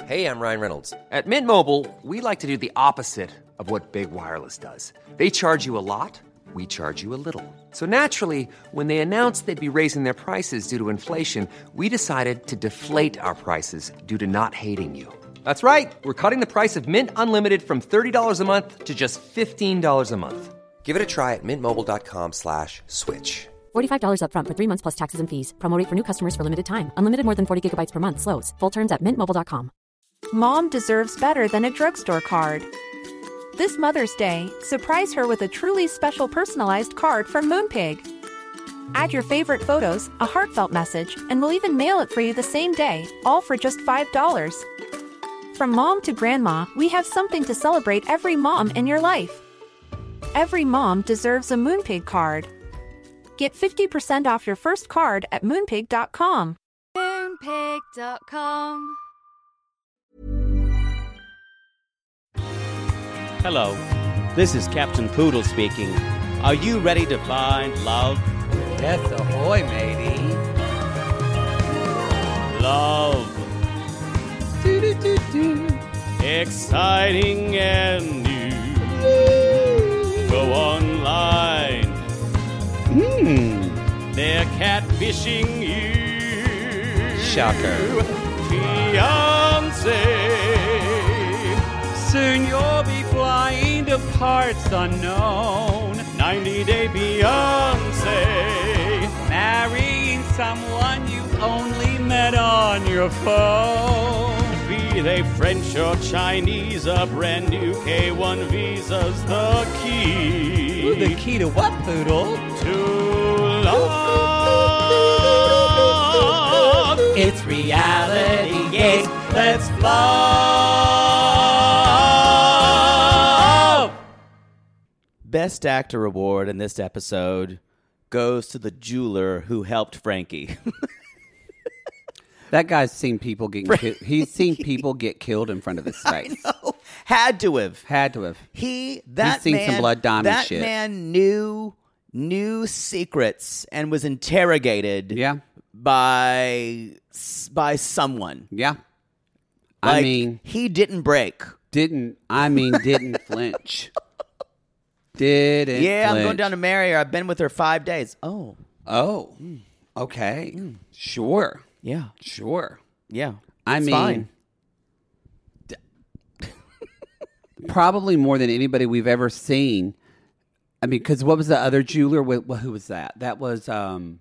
Hey, I'm Ryan Reynolds. At Mint Mobile, we like to do the opposite of what Big Wireless does. They charge you a lot, we charge you a little. So naturally, when they announced they'd be raising their prices due to inflation, we decided to deflate our prices due to not hating you. That's right. We're cutting the price of Mint Unlimited from $30 a month to just $15 a month. Give it a try at mintmobile.com/switch. $45 up front for 3 months plus taxes and fees. Promo rate for new customers for limited time. Unlimited more than 40 gigabytes per month. Slows full terms at mintmobile.com. Mom deserves better than a drugstore card. This Mother's Day, surprise her with a truly special personalized card from Moonpig. Add your favorite photos, a heartfelt message, and we'll even mail it for you the same day, all for just $5. From mom to grandma, we have something to celebrate every mom in your life. Every mom deserves a Moonpig card. Get 50% off your first card at moonpig.com. Moonpig.com. Hello, this is Captain Poodle speaking. Are you ready to find love? Yes, ahoy, matey. Love. Exciting and new. Go online. They're catfishing you. Shocker. Fiancé. Soon you'll be flying to parts unknown. 90-day Beyonce. Marrying someone you've only met on your phone. Be they French or Chinese, a brand new K1 visa's the key. Ooh, the key to what, Poodle? To love. It's reality, yes, let's love. Best Actor Award in this episode goes to the jeweler who helped Frankie. That guy's seen people getting killed. He's seen people get killed in front of his face. I know. Had to have. He's seen some Blood Diamond shit. That man knew secrets and was interrogated by someone. Yeah. Like, he didn't break. Didn't flinch. Didn't Yeah, flinch. I'm going down to marry her. I've been with her 5 days. Oh. Okay. Sure. Yeah. Sure. Yeah. It's fine. Probably more than anybody we've ever seen. I mean, because what was the other jeweler? Who was that? That was it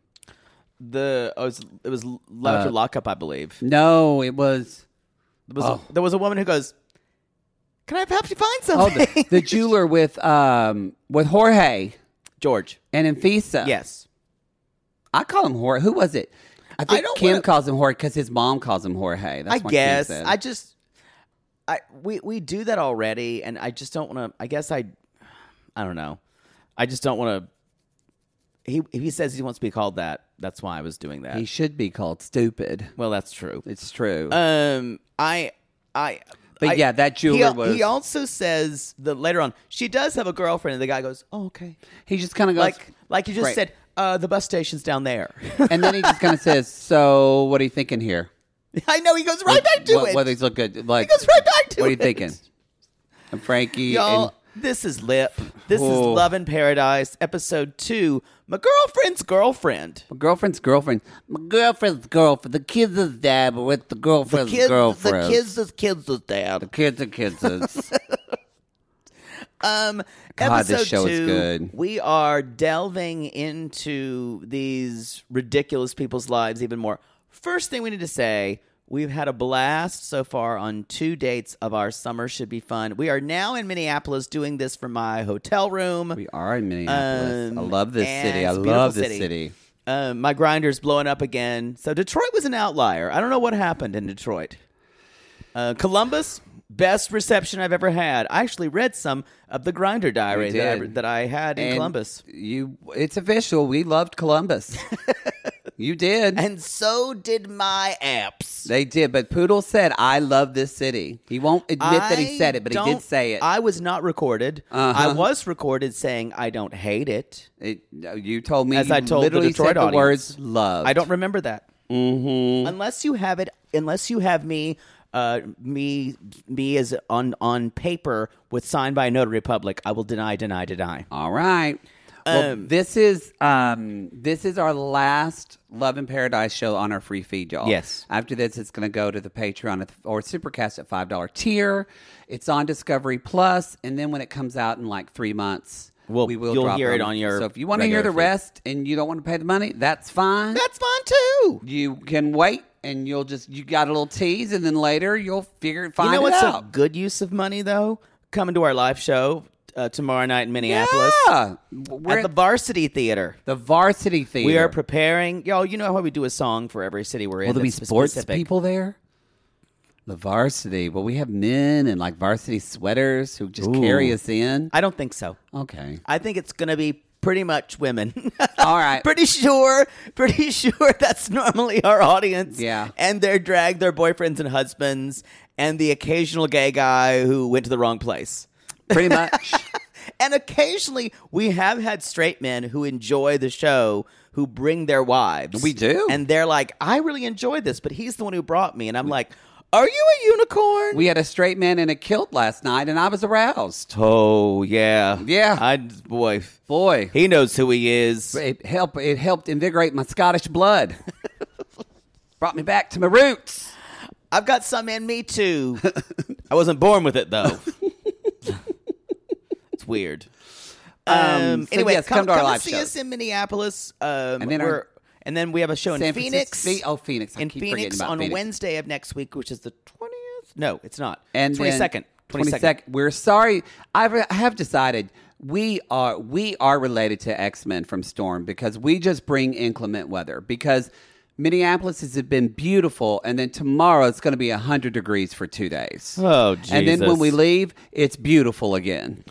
was After Lockup, I believe. No, it was. There was a woman who goes, "Can I help you find something?" Oh, the jeweler with Jorge George and Infisa. Yes, I call him Jorge. Who was it? I think Kim calls him Jorge because his mom calls him Jorge. That's what guess. Kim said. We do that already, and I just don't want to. I guess I don't know. I just don't want to. He says he wants to be called that. That's why I was doing that. He should be called stupid. Well, that's true. It's true. That jeweler was. He also says that later on she does have a girlfriend, and the guy goes, "Oh, okay." He just kind of goes like you just said. The bus station's down there, and then he just kind of says, "So, what are you thinking here?" I know he goes right back to it. What these look good? Like he goes right back to it. What are you thinking? And Frankie, y'all. This is Lip. This is Love in Paradise, episode 2. My girlfriend's girlfriend. My girlfriend's girlfriend. My girlfriend's girlfriend. The kids is dad, but with the girlfriend's girlfriend. The kids is dad. The kids are kids is. God, this show 2, is good. We are delving into these ridiculous people's lives even more. First thing we need to say, we've had a blast so far on 2 dates of our Summer Should Be Fun. We are now in Minneapolis doing this from my hotel room. We are in Minneapolis. I love this city. I it's a love beautiful this city. My grinder's blowing up again. So Detroit was an outlier. I don't know what happened in Detroit. Columbus, best reception I've ever had. I actually read some of the Grinder diary that I had in Columbus. It's official. We loved Columbus. You did. And so did my apps. They did. But Poodle said, I love this city. He won't admit that he said it, but he did say it. I was not recorded. I was recorded saying I don't hate it. You told me as I told literally the Detroit said audience. The words love. I don't remember that. Mm-hmm. Unless you have me me as on paper with signed by a notary public, I will deny. All right. Well, this is our last Love in Paradise show on our free feed, y'all. Yes. After this, it's going to go to the Patreon or Supercast at $5 tier. It's on Discovery Plus, and then when it comes out in like 3 months, we will you'll drop hear it on your. So if you want to hear the rest and you don't want to pay the money, that's fine. That's fine too. You can wait, and you got a little tease, and then later you'll find it out. You know what's a good use of money though? Coming to our live show. Tomorrow night in Minneapolis. Yeah. We're at the Varsity Theater. The Varsity Theater. We are preparing. Y'all, you know how we do a song for every city we're in. Will there be that's sports specific. people there? The Varsity. Well, we have men in like varsity sweaters who just carry us in. I don't think so. Okay. I think it's going to be pretty much women. All right. Pretty sure that's normally our audience. Yeah. And they're dragged their boyfriends and husbands and the occasional gay guy who went to the wrong place. Pretty much. And occasionally we have had straight men who enjoy the show who bring their wives. We do. And they're like, I really enjoyed this, but he's the one who brought me. And I'm like, are you a unicorn? We had a straight man in a kilt last night, and I was aroused. Oh, yeah. Yeah. Boy. He knows who he is. It helped invigorate my Scottish blood. Brought me back to my roots. I've got some in me, too. I wasn't born with it, though. It's weird. Anyway, yes, come to our live see shows. us in Minneapolis. And then we have a show in Phoenix. Phoenix. In Phoenix on Phoenix. Wednesday of next week, which is the 20th. No, it's not. And 22nd. 22nd. We're sorry. I have decided we are related to X-Men from Storm because we just bring inclement weather because Minneapolis has been beautiful, and then tomorrow it's going to be 100 degrees for 2 days. Oh, Jesus. And then when we leave, it's beautiful again.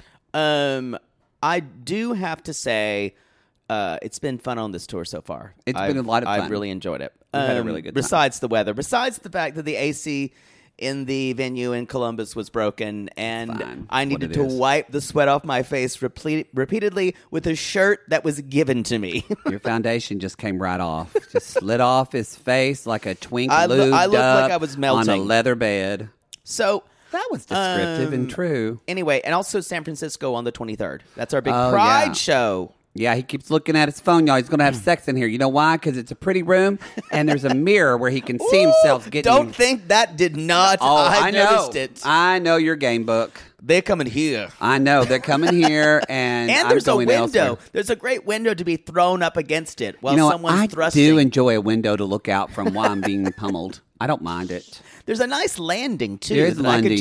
I do have to say, it's been fun on this tour so far. It's been a lot of fun. I've really enjoyed it. We've had a really good time. Besides the weather, besides the fact that the AC in the venue in Columbus was broken, and Fine. I needed to wipe the sweat off my face repeatedly with a shirt that was given to me. Your foundation just came right off. Just slid off his face like a twink I lubed looked up like I was melting. on a leather bed. So that was descriptive and true. Anyway, and also San Francisco on the 23rd. That's our big Oh, Pride yeah. show. Yeah, he keeps looking at his phone, y'all. He's going to have sex in here. You know why? Because it's a pretty room, and there's a mirror where he can see himself getting... Don't think that did not. Oh, I know. Noticed it. I know your game book. They're coming here. I know. They're coming here, and there's I'm a going window. elsewhere. There's a great window to be thrown up against it while You know, someone's I thrusting. do enjoy a window to look out from while I'm being pummeled. I don't mind it. There's a nice landing, too, There is that landing.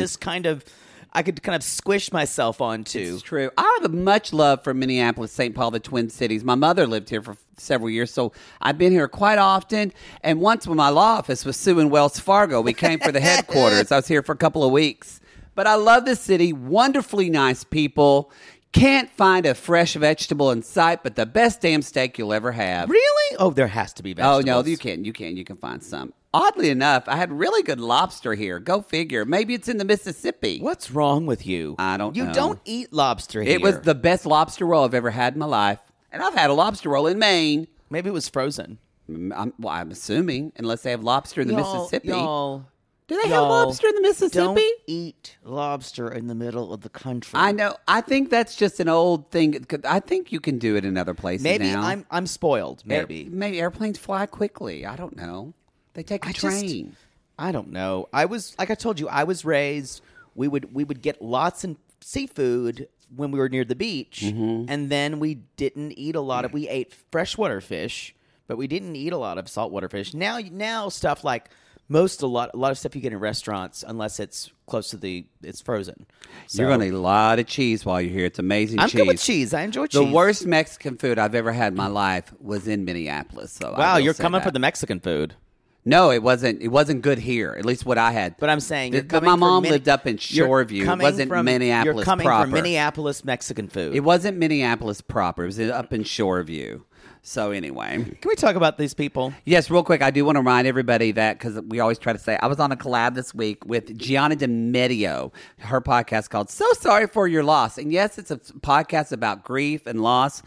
I could kind of squish myself onto. It's true. I have much love for Minneapolis, St. Paul, the Twin Cities. My mother lived here for several years, so I've been here quite often. And once when my law office was suing Wells Fargo, we came for the headquarters. I was here for a couple of weeks. But I love this city. Wonderfully nice people. Can't find a fresh vegetable in sight, but the best damn steak you'll ever have. Really? Oh, there has to be vegetables. Oh, no, you can. You can find some. Oddly enough, I had really good lobster here. Go figure. Maybe it's in the Mississippi. What's wrong with you? I don't know. You don't eat lobster here. It was the best lobster roll I've ever had in my life. And I've had a lobster roll in Maine. Maybe it was frozen. I'm assuming, unless they have lobster in the Mississippi. Do they have y'all, lobster in the Mississippi? Don't eat lobster in the middle of the country. I know. I think that's just an old thing. I think you can do it in other places Maybe now. I'm spoiled. Maybe. Maybe airplanes fly quickly. I don't know. They take a train. I don't know. I was like I told you. I was raised. We would get lots of seafood when we were near the beach, and then we didn't eat a lot of. We ate freshwater fish, but we didn't eat a lot of saltwater fish. Now stuff like a lot of stuff you get in restaurants, unless it's close to it's frozen. So, You're going to eat a lot of cheese while you're here. It's amazing I'm cheese. good with cheese. I enjoy cheese. The worst Mexican food I've ever had in my life was in Minneapolis. So wow, you're coming for the Mexican food. No, it wasn't. It wasn't good here. At least what I had. But I'm saying, my mom lived up in Shoreview. It wasn't Minneapolis You're coming proper. from Minneapolis Mexican food. It wasn't Minneapolis proper. It was up in Shoreview. So anyway, can we talk about these people? Yes, real quick. I do want to remind everybody that because we always try to say I was on a collab this week with Gianna DeMedio, her podcast called "So Sorry for Your Loss," and yes, it's a podcast about grief and loss.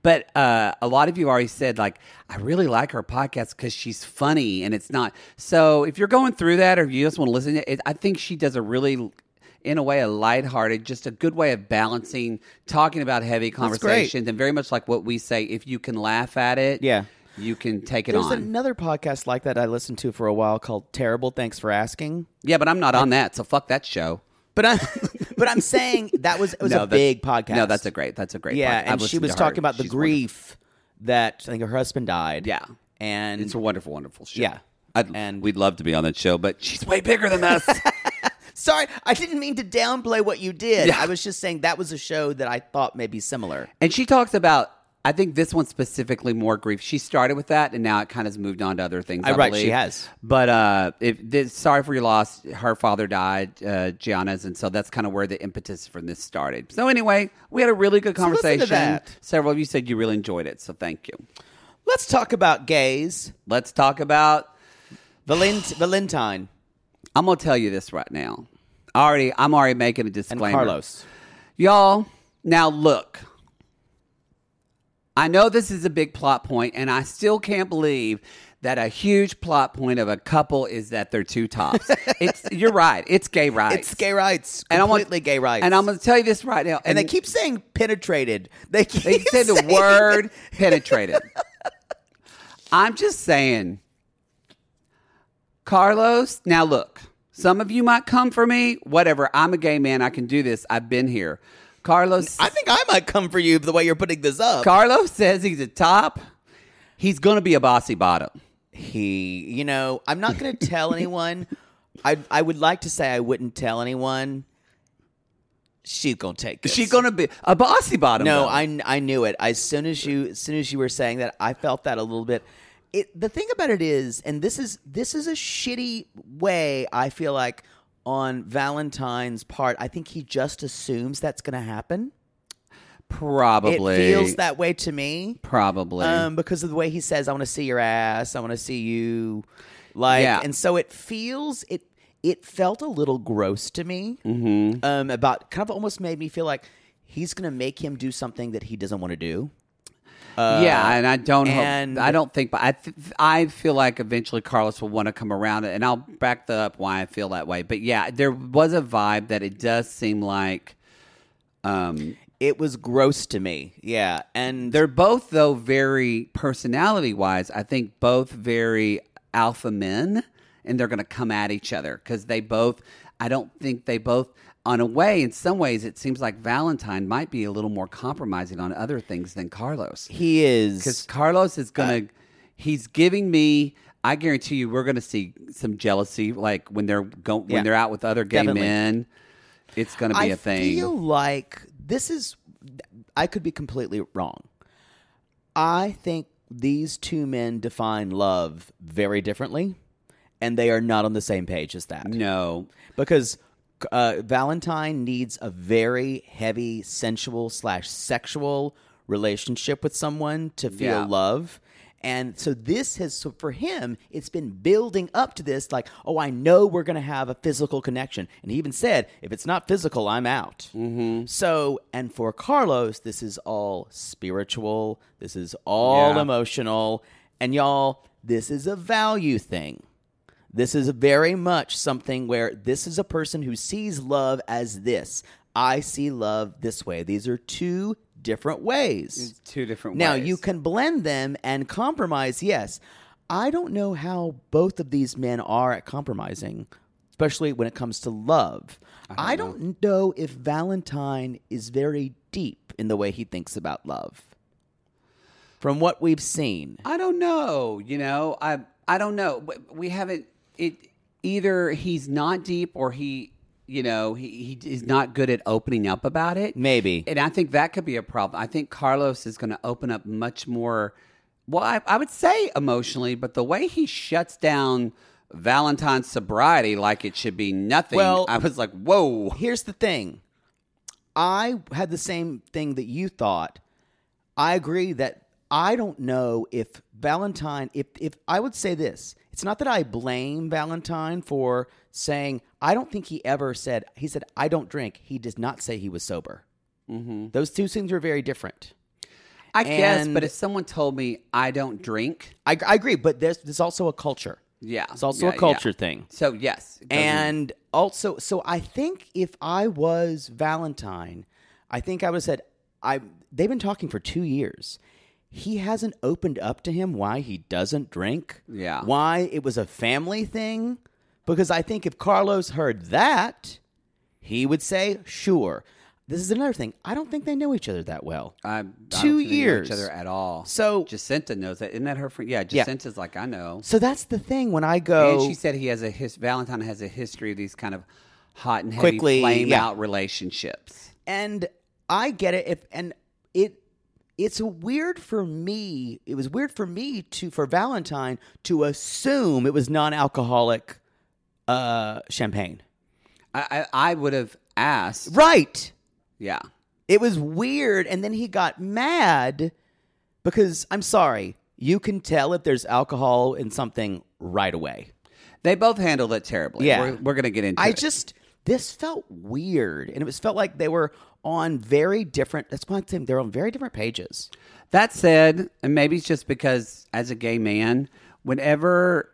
But a lot of you already said, like, I really like her podcast because she's funny and it's not. So if you're going through that or if you just want to listen to it, I think she does a really, in a way, a lighthearted, just a good way of balancing, talking about heavy conversations. And very much like what we say, if you can laugh at it, you can take it on. There's another podcast like that I listened to for a while called Terrible, Thanks for Asking. Yeah, but I'm not on that, so fuck that show. But I'm saying it was a big podcast. No, that's a great yeah, podcast. and she was talking about the grief that I think her husband died. Yeah. And it's a wonderful, wonderful show. Yeah. And we'd love to be on that show, but she's way bigger than us. Sorry, I didn't mean to downplay what you did. Yeah. I was just saying that was a show that I thought may be similar. And she talks about, I think this one specifically more grief. She started with that, and now it kind of has moved on to other things. I right, believe. she has. But sorry for your loss. Her father died, Gianna's, and so that's kind of where the impetus for this started. So anyway, we had a really good conversation. listen to that. Several of you said you really enjoyed it, so thank you. Let's talk about gays. Let's talk about Valentine. I'm going to tell you this right now. I'm already making a disclaimer. And Carlos. Y'all, now look. I know this is a big plot point, and I still can't believe that a huge plot point of a couple is that they're two tops. You're right. It's gay rights. It's gay rights. Completely gay rights. And I'm going to tell you this right now. And they keep saying penetrated. They say the word penetrated. I'm just saying, Carlos, now look, some of you might come for me. Whatever. I'm a gay man. I can do this. I've been here. Carlos, I think I might come for you the way you're putting this up. Carlos says he's a top. He's going to be a bossy bottom. I'm not going to tell anyone. I would like to say I wouldn't tell anyone. She's going to take this. She's going to be a bossy bottom. No, though. I knew it. As soon as you were saying that, I felt that a little bit. The thing about it is, and this is a shitty way, I feel like, on Valentine's part, I think he just assumes that's going to happen. Probably. It feels that way to me. Probably. Because of the way he says, I want to see your ass. I want to see you. And so it feels, it felt a little gross to me. Mm-hmm. About kind of almost made me feel like he's going to make him do something that he doesn't want to do. And I don't think, but I feel like eventually Carlos will want to come around, and I'll back up why I feel that way. But yeah, there was a vibe that it does seem like, it was gross to me. Yeah, and they're both though very personality wise. I think both very alpha men, and they're going to come at each other because they both. I don't think they both. On a way, in some ways, it seems like Valentine might be a little more compromising on other things than Carlos. He is. Because Carlos is going to... he's giving me... I guarantee you we're going to see some jealousy, like when they're out with other gay men. It's going to be a thing. I feel like this is... I could be completely wrong. I think these two men define love very differently, and they are not on the same page as that. No. Because... Valentine needs a very heavy sensual / sexual relationship with someone to feel love. And so so for him, it's been building up to this like, oh, I know we're going to have a physical connection. And he even said, if it's not physical, I'm out. Mm-hmm. So, and for Carlos, this is all spiritual. This is all emotional. And y'all, this is a value thing. This is very much something where this is a person who sees love as this. I see love this way. These are two different ways. It's two different ways. Now, you can blend them and compromise, yes. I don't know how both of these men are at compromising, especially when it comes to love. I don't know if Valentine is very deep in the way he thinks about love. From what we've seen. I don't know. I don't know. We haven't... either he's not deep or he is not good at opening up about it. Maybe. And I think that could be a problem. I think Carlos is going to open up much more, well, I would say emotionally, but the way he shuts down Valentine's sobriety like it should be nothing, I was like, whoa. Here's the thing. I had the same thing that you thought. I agree that I don't know if Valentine, if I would say this, it's not that I blame Valentine for saying, I don't think he ever said, he said, I don't drink. He does not say he was sober. Mm-hmm. Those two things are very different. I guess, And but if someone told me I don't drink, I agree, but there's also a culture. yeah, It's also yeah, a culture yeah. thing. So yes, it goes in. And also, so I think if I was Valentine, I think I would have said, they've been talking for 2 years. He hasn't opened up to him why he doesn't drink. Yeah. Why it was a family thing. Because I think if Carlos heard that, he would say, sure. This is another thing. I don't think they know each other that well. I don't 2 think they know years. each other at all. So- Jacinta knows that. Isn't that her friend? Yeah, Jacinta's like, I know. So that's the thing when I go. And she said he has Valentine has a history of these kind of hot and heavy Quickly, flame yeah. out relationships. And I get it. It's weird for me. It was weird for me for Valentine to assume it was non-alcoholic champagne. I would have asked. Right. Yeah. It was weird, and then he got mad because I'm sorry, you can tell if there's alcohol in something right away. They both handled it terribly. Yeah. We're going to get into it. This felt weird, and felt like they were on very different. That's why I'm saying they're on very different pages. That said, and maybe it's just because as a gay man, whenever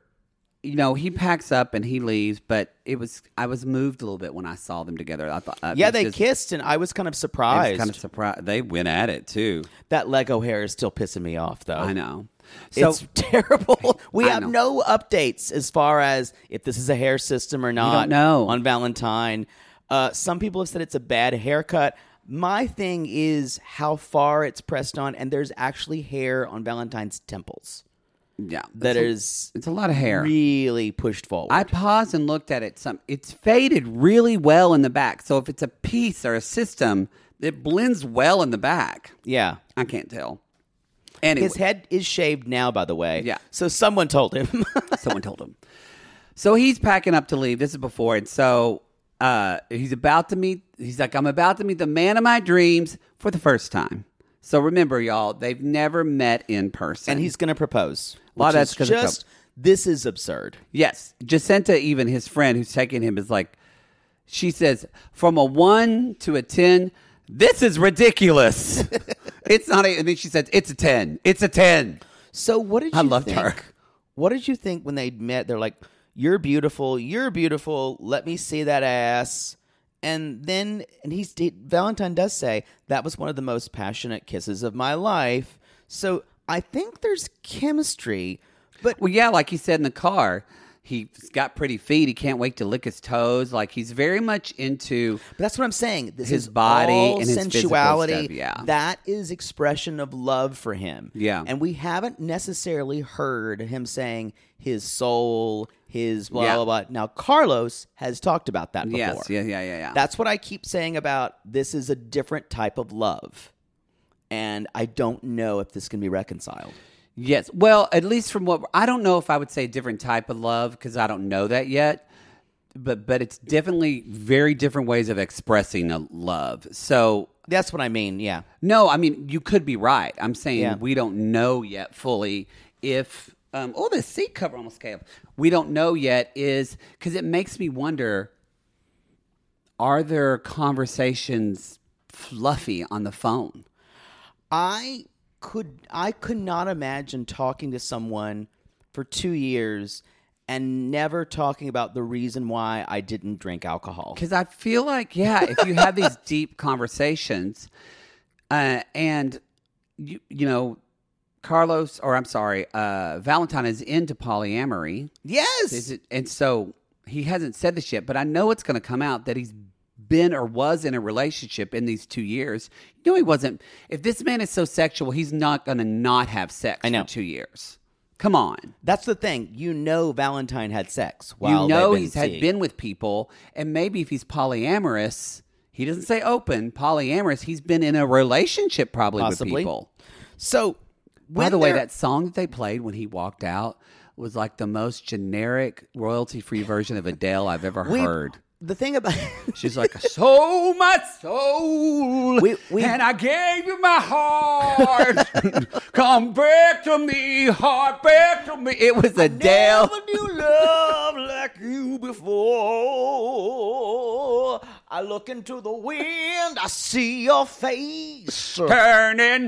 he packs up and he leaves, but I was moved a little bit when I saw them together. I thought, They kissed, and I was kind of surprised. They went at it too. That Lego hair is still pissing me off, though. I know. So It's terrible. We I have know. no updates as far as if this is a hair system or not. don't know. On Valentine. Some people have said it's a bad haircut. My thing is how far it's pressed on, and there's actually hair on Valentine's temples. yeah, It's a lot of hair. really pushed forward. I paused and looked at it. It's faded really well in the back. So if it's a piece or a system, it blends well in the back. Yeah. I can't tell. Anyway, His head is shaved now, by the way. Yeah. So someone told him. someone told him. So he's packing up to leave. This is before, and so he's about to meet. He's like, I'm about to meet the man of my dreams for the first time. So remember, y'all, they've never met in person, And he's going to propose. A lot of which that's is 'cause of just, this is absurd. yes, Jacinta, even his friend who's taking him, is like, she says, from a 1 to a 10, this is ridiculous. It's not. And then she says, it's a 10. It's a 10. So what did you I loved think? her. What did you think when they met? They're like, you're beautiful. You're beautiful. Let me see that ass. And then Valentine does say, that was one of the most passionate kisses of my life. So I think there's chemistry. But Well, yeah, like he said in the car, he's got pretty feet. He can't wait to lick his toes. Like he's very much into. that's what I'm saying. This His is body all and his physical sensuality. stuff, yeah. That is expression of love for him. Yeah. And we haven't necessarily heard him saying his soul, his blah, Yeah. blah, blah. Now, Carlos has talked about that before. Yes, yeah. That's what I keep saying about this is a different type of love. And I don't know if this can be reconciled. Yes. Well, at least from what I don't know if I would say a different type of love because I don't know that yet. But it's definitely very different ways of expressing a love. So That's what I mean, yeah. no, I mean you could be right. I'm saying Yeah. we don't know yet fully if. The seat cover almost came. We don't know yet is because it makes me wonder. Are there conversations fluffy on the phone? I could not imagine talking to someone for 2 years and never talking about the reason why I didn't drink alcohol. Because I feel like, if you have these deep conversations, and you know, Valentine is into polyamory. Yes. And so he hasn't said this yet, but I know it's going to come out that he's been or was in a relationship in these 2 years. You know, he wasn't. If this man is so sexual, he's not going to not have sex I know. for 2 years. Come on. That's the thing. You know Valentine had sex while You know they've he's had been with people, and maybe if he's polyamorous, he doesn't say open, polyamorous, he's been in a relationship probably Possibly. with people. So, By the way, that song that they played when he walked out was like the most generic royalty-free version of Adele I've ever heard. The thing about She's like, so much soul, We- and I gave you my heart. Come back to me, heart, back to me. It was Adele. never knew love like you before. I look into the wind, I see your face. Turning.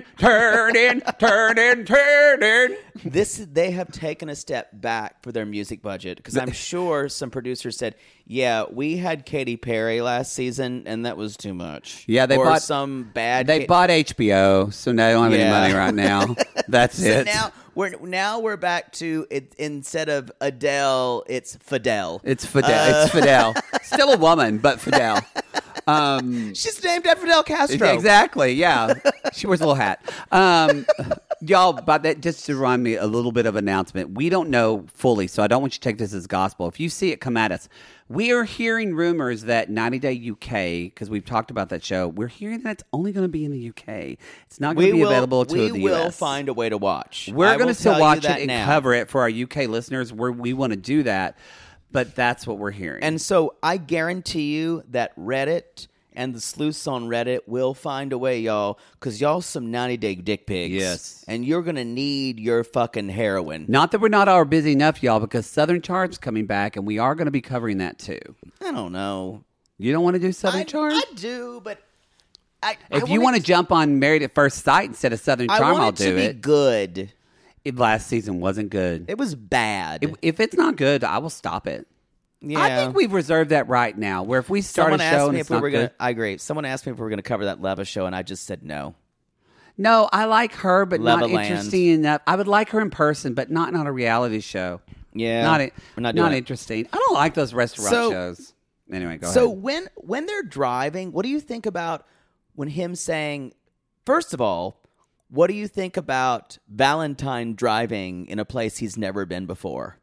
They have taken a step back for their music budget because I'm sure some producers said, "Yeah, we had Katy Perry last season, and that was too much." Yeah, they or bought some bad. They bought HBO, so now they don't have any Yeah. money right now. That's So it. now we're back to it. Instead of Adele, it's Fidel. It's Fidel. It's Fidel. Still a woman, but Fidel. She's named after Fidel Castro. Exactly. Yeah, she wears a little hat. Y'all, but that just to remind me a little bit of announcement. We don't know fully, so I don't want you to take this as gospel. If you see it, come at us. We are hearing rumors that 90 Day UK, because we've talked about that show, we're hearing that it's only going to be in the UK. It's not going to be available to the US. We will find a way to watch. We're going to still watch it and now. cover it for our UK listeners. We want to do that, but that's what we're hearing. And so I guarantee you that Reddit and the sleuths on Reddit will find a way, y'all, because y'all some 90-day dick pigs. Yes. And you're going to need your fucking heroin. Not that we're not already busy enough, y'all, because Southern Charm's coming back, and we are going to be covering that too. I don't know. You don't want to do Southern Charm? I do, but if you want to jump on Married at First Sight instead of Southern Charm, I'll do it. it. Good. Last season wasn't good. It was bad. If it's not good, I will stop it. Yeah. I think we've reserved that right now, where if we start Someone a show asked and me it's if we not were good. I agree. Someone asked me if we were going to cover that Leva show, and I just said no. No, I like her, but not Levaland. interesting enough. I would like her in person, but not on a reality show. Yeah. We're not interesting. I don't like those restaurant shows. Anyway, go ahead. So when they're driving, what do you think about when him saying, first of all, what do you think about Valentine driving in a place he's never been before?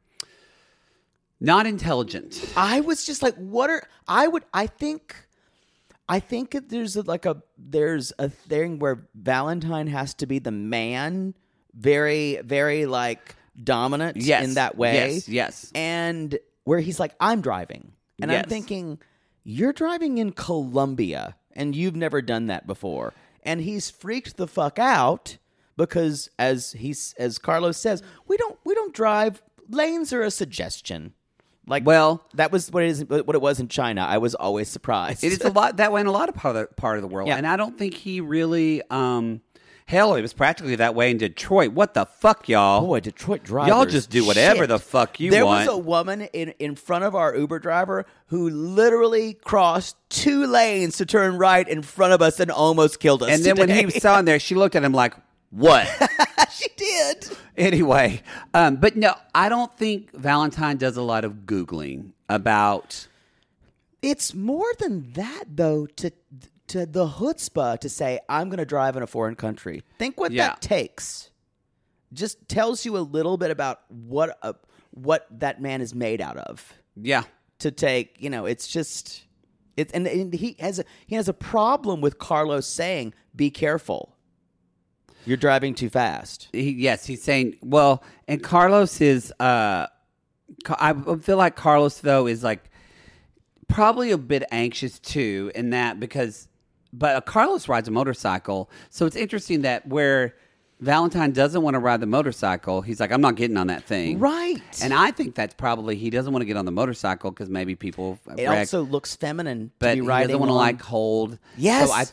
Not intelligent. I was just like, I think there's a thing where Valentine has to be the man, very, very like dominant in that way. Yes. And where he's like, I'm driving. And I'm thinking, you're driving in Colombia and you've never done that before. And he's freaked the fuck out because as Carlos says, we don't drive. Lanes are a suggestion. Like, well, that was what it was in China. I was always surprised. It is a lot that way in a lot of part of the world. Yeah. And I don't think he really hell, it was practically that way in Detroit. What the fuck, y'all? Boy, Detroit drivers. Y'all just do whatever the fuck you there want. There was a woman in front of our Uber driver who literally crossed 2 lanes to turn right in front of us and almost killed us. And then when he saw him there, she looked at him like, what? She did. Anyway, but no, I don't think Valentine does a lot of Googling about... It's more than that, though, to the chutzpah to say, I'm going to drive in a foreign country. Think what that takes. Just tells you a little bit about what that man is made out of. Yeah. To take, it's just... And he has a problem with Carlos saying, be careful. You're driving too fast. He's saying, well, and Carlos is, I feel like Carlos, though, is like probably a bit anxious, too, in that but Carlos rides a motorcycle. So it's interesting that where Valentine doesn't want to ride the motorcycle, he's like, I'm not getting on that thing. Right. And I think that's probably, he doesn't want to get on the motorcycle because maybe people... It also looks feminine but to be riding he doesn't want to, hold. Yes. So I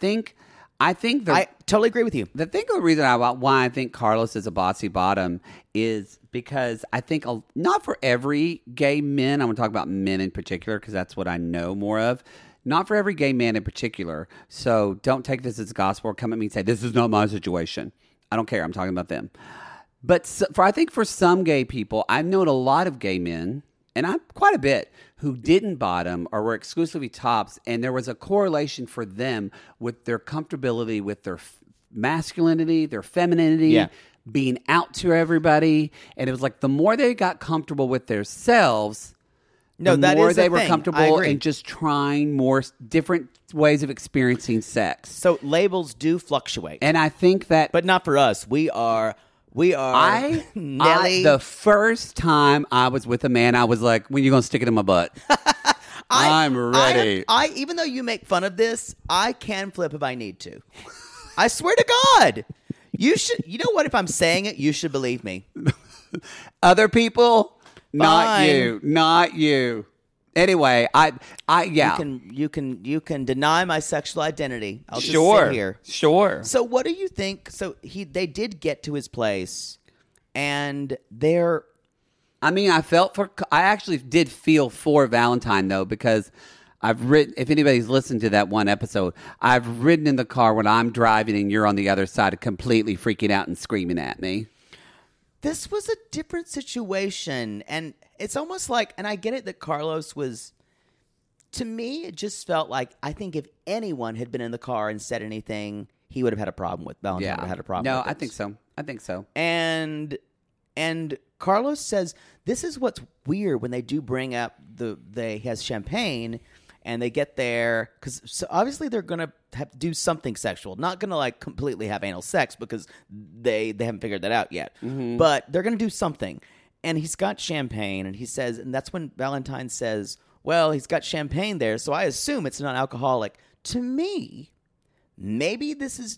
totally agree with you. The reason why I think Carlos is a bossy bottom is because I think not for every gay man, I'm going to talk about men in particular because that's what I know more of. Not for every gay man in particular. So don't take this as gospel or come at me and say, this is not my situation. I don't care. I'm talking about them. But I think for some gay people, I've known a lot of gay men, and I'm quite a bit, who didn't bottom or were exclusively tops, and there was a correlation for them with their comfortability with their masculinity, their femininity, being out to everybody. And it was like the more they got comfortable with themselves, the more they were comfortable and just trying more different ways of experiencing sex. So labels do fluctuate. And I think that... But not for us. We are Nelly. The first time I was with a man, I was like, when are you going to stick it in my butt? I'm ready. I even though you make fun of this, I can flip if I need to. I swear to God. You know what? If I'm saying it, you should believe me. Other people, Fine. not you. Anyway, yeah. You can deny my sexual identity. I'll just Sure. sit here. Sure. So what do you think? So they did get to his place, and they're. I mean, I actually did feel for Valentine, though, because I've written, if anybody's listened to that one episode, I've ridden in the car when I'm driving and you're on the other side completely freaking out and screaming at me. This was a different situation, and it's almost like, and I get it that Carlos was, to me, it just felt like, I think if anyone had been in the car and said anything, he would have had a problem with, Valentine would have had a problem with No, it. I think so. And Carlos says, this is what's weird when they do bring up he has champagne, and they get there, because so obviously they're going to have to do something sexual. Not going to like completely have anal sex because they haven't figured that out yet. Mm-hmm. But they're going to do something. And he's got champagne, and he says, and that's when Valentine says, well, he's got champagne there, so I assume it's non-alcoholic. To me, maybe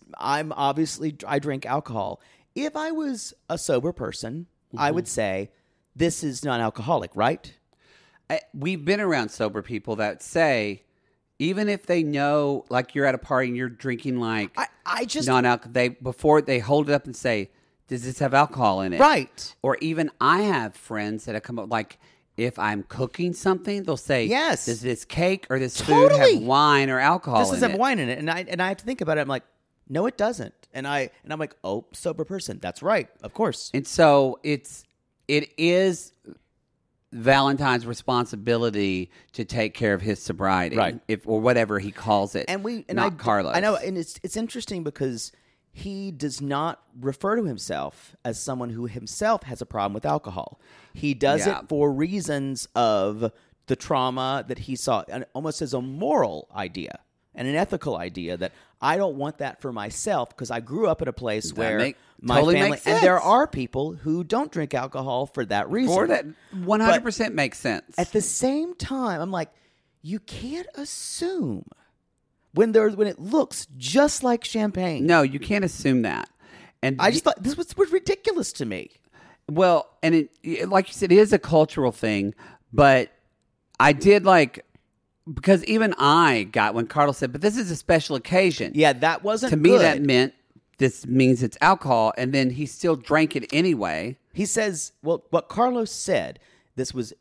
I drink alcohol. If I was a sober person, I would say this is non-alcoholic, right? We've been around sober people that say, even if they know, like you're at a party and you're drinking like I just non-alcohol, before they hold it up and say, does this have alcohol in it? Right. Or even I have friends that have come up, like if I'm cooking something, they'll say, yes, does this cake or this totally. food have wine or alcohol in it? This doesn't have wine in it. And I have to think about it. I'm like, no, it doesn't. And I'm like, oh, sober person. That's right. Of course. And so it is Valentine's responsibility to take care of his sobriety, right? Or whatever he calls it. Carlos. I know, and it's interesting because he does not refer to himself as someone who himself has a problem with alcohol. He does it for reasons of the trauma that he saw, and almost as a moral idea and an ethical idea that I don't want that for myself because I grew up in a place where my totally family, makes sense. and there are people who don't drink alcohol for that reason. For that, 100% makes sense. At the same time, I'm like, you can't assume when it looks just like champagne. No, you can't assume that. And I just thought this was ridiculous to me. Well, and like you said, it is a cultural thing, but I did like, because even I got when Carlos said, but this is a special occasion. Yeah, that wasn't to good. me, that meant this means it's alcohol, and then he still drank it anyway. He says, well, what Carlos said, this was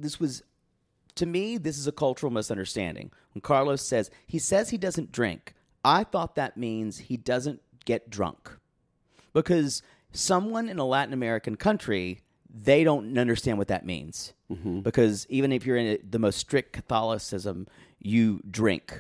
to me, this is a cultural misunderstanding. When Carlos says he doesn't drink, I thought that means he doesn't get drunk. Because someone in a Latin American country, they don't understand what that means. Mm-hmm. Because even if you're in the most strict Catholicism, you drink.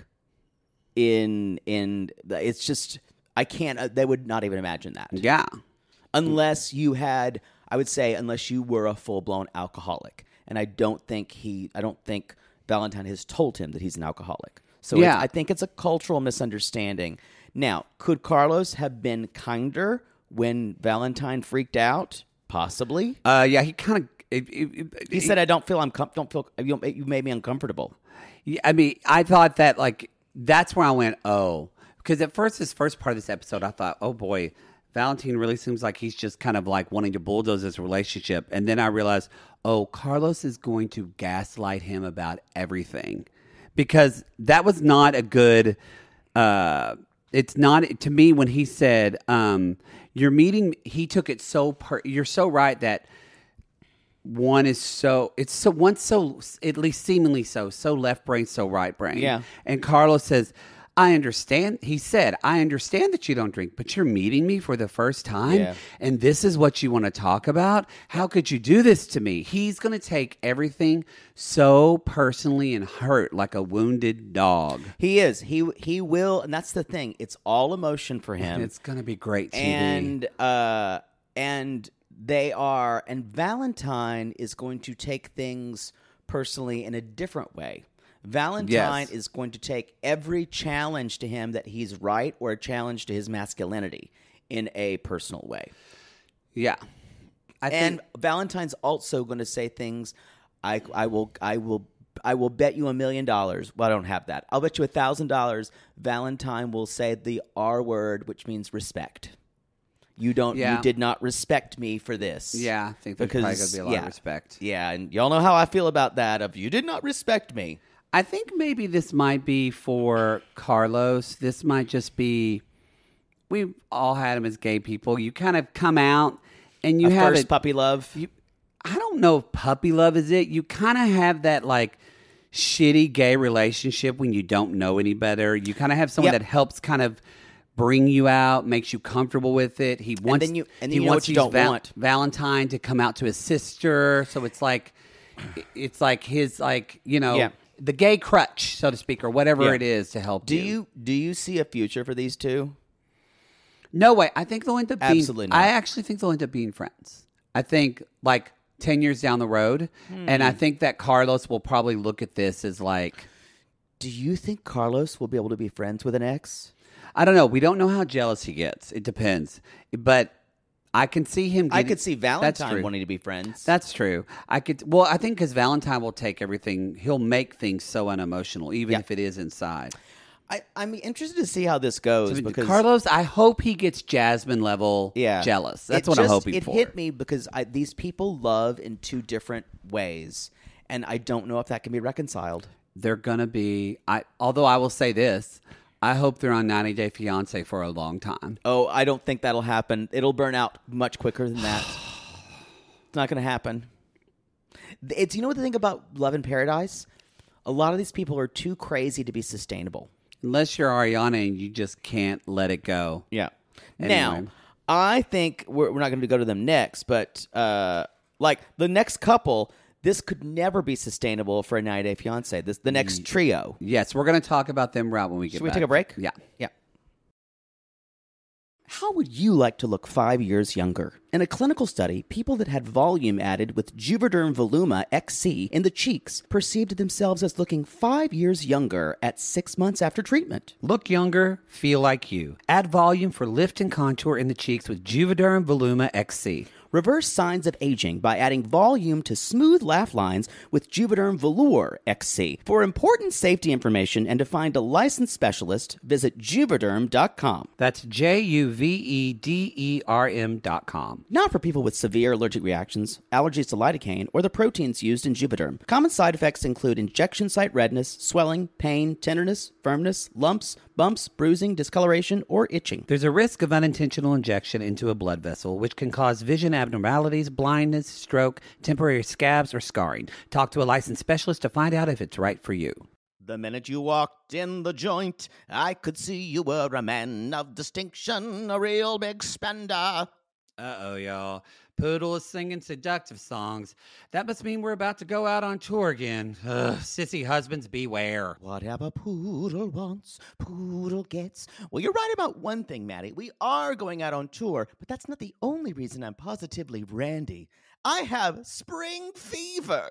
It's just, I can't, they would not even imagine that. Yeah. Unless you unless you were a full-blown alcoholic. And I don't think Valentine has told him that he's an alcoholic. So yeah. I think it's a cultural misunderstanding. Now, could Carlos have been kinder when Valentine freaked out? Possibly. Yeah, he kind of. He said, "I don't feel. You made me uncomfortable." Yeah, I mean, I thought that that's where I went. Oh, because at first, this first part of this episode, I thought, oh boy, Valentine really seems like he's just kind of like wanting to bulldoze this relationship, and then I realized, oh, Carlos is going to gaslight him about everything, because that was not a good. It's not to me when he said, "You're meeting." He took it so. You're so right that. One's so at least seemingly so left brain, so right brain. Yeah. And Carlos says, I understand. He said, I understand that you don't drink, but you're meeting me for the first time. Yeah. And this is what you want to talk about. How could you do this to me? He's going to take everything so personally and hurt like a wounded dog. He is. He will. And that's the thing. It's all emotion for him. And it's going to be great TV. And Valentine is going to take things personally in a different way. Valentine is going to take every challenge to him that he's right or a challenge to his masculinity in a personal way. Yeah. And Valentine's also going to say things, I will bet you $1 million. Well, I don't have that. I'll bet you $1,000. Valentine will say the R word, which means respect. You don't. Yeah. You did not respect me for this. Yeah, I think there's probably going to be a lot of respect. Yeah, and y'all know how I feel about that. Of you did not respect me. I think maybe this might be for Carlos. This might just be, we've all had him as gay people. You kind of come out and you have first puppy love. I don't know if puppy love is it. You kind of have that like shitty gay relationship when you don't know any better. You kind of have someone that helps kind of bring you out, makes you comfortable with it. He wants, and then he you know wants what you don't want. Valentine to come out to his sister. So it's like his like, you know, the gay crutch, so to speak, or whatever it is to help you. Do you see a future for these two? No way. I think they'll end up being. Absolutely not. I actually think they'll end up being friends. I think like 10 years down the road, and I think that Carlos will probably look at this as like. Do you think Carlos will be able to be friends with an ex? I don't know. We don't know how jealous he gets. It depends, but I can see him. I could see Valentine wanting to be friends. That's true. I could. Well, I think because Valentine will take everything. He'll make things so unemotional, even if it is inside. I'm interested to see how this goes because Carlos, I hope he gets Jasmine level jealous. That's what I'm hoping for. It hit me because these people love in two different ways, and I don't know if that can be reconciled. They're gonna be. Although I will say this. I hope they're on 90 Day Fiancé for a long time. Oh, I don't think that'll happen. It'll burn out much quicker than that. It's not going to happen. You know what the thing about Love in Paradise? A lot of these people are too crazy to be sustainable. Unless you're Ariana and you just can't let it go. Yeah. Anyway. Now, I think we're not going to go to them next, but like the next couple... This could never be sustainable for a 90 Day Fiancé. The next trio. Yes, we're going to talk about them right when we get back. Should we take a break? Yeah. Yeah. How would you like to look 5 years younger? In a clinical study, people that had volume added with Juvederm Voluma XC in the cheeks perceived themselves as looking 5 years younger at 6 months after treatment. Look younger, feel like you. Add volume for lift and contour in the cheeks with Juvederm Voluma XC. Reverse signs of aging by adding volume to smooth laugh lines with Juvederm Velour XC. For important safety information and to find a licensed specialist, visit Juvederm.com. That's JUVEDERM.com. Not for people with severe allergic reactions, allergies to lidocaine, or the proteins used in Juvederm. Common side effects include injection site redness, swelling, pain, tenderness, firmness, lumps, bumps, bruising, discoloration, or itching. There's a risk of unintentional injection into a blood vessel, which can cause vision abnormalities, blindness, stroke, temporary scabs, or scarring. Talk to a licensed specialist to find out if it's right for you. The minute you walked in the joint, I could see you were a man of distinction, a real big spender. Uh-oh, y'all. Poodle is singing seductive songs. That must mean we're about to go out on tour again. Ugh, sissy husbands, beware. Whatever Poodle wants, Poodle gets. Well, you're right about one thing, Maddie. We are going out on tour, but that's not the only reason I'm positively randy. I have spring fever.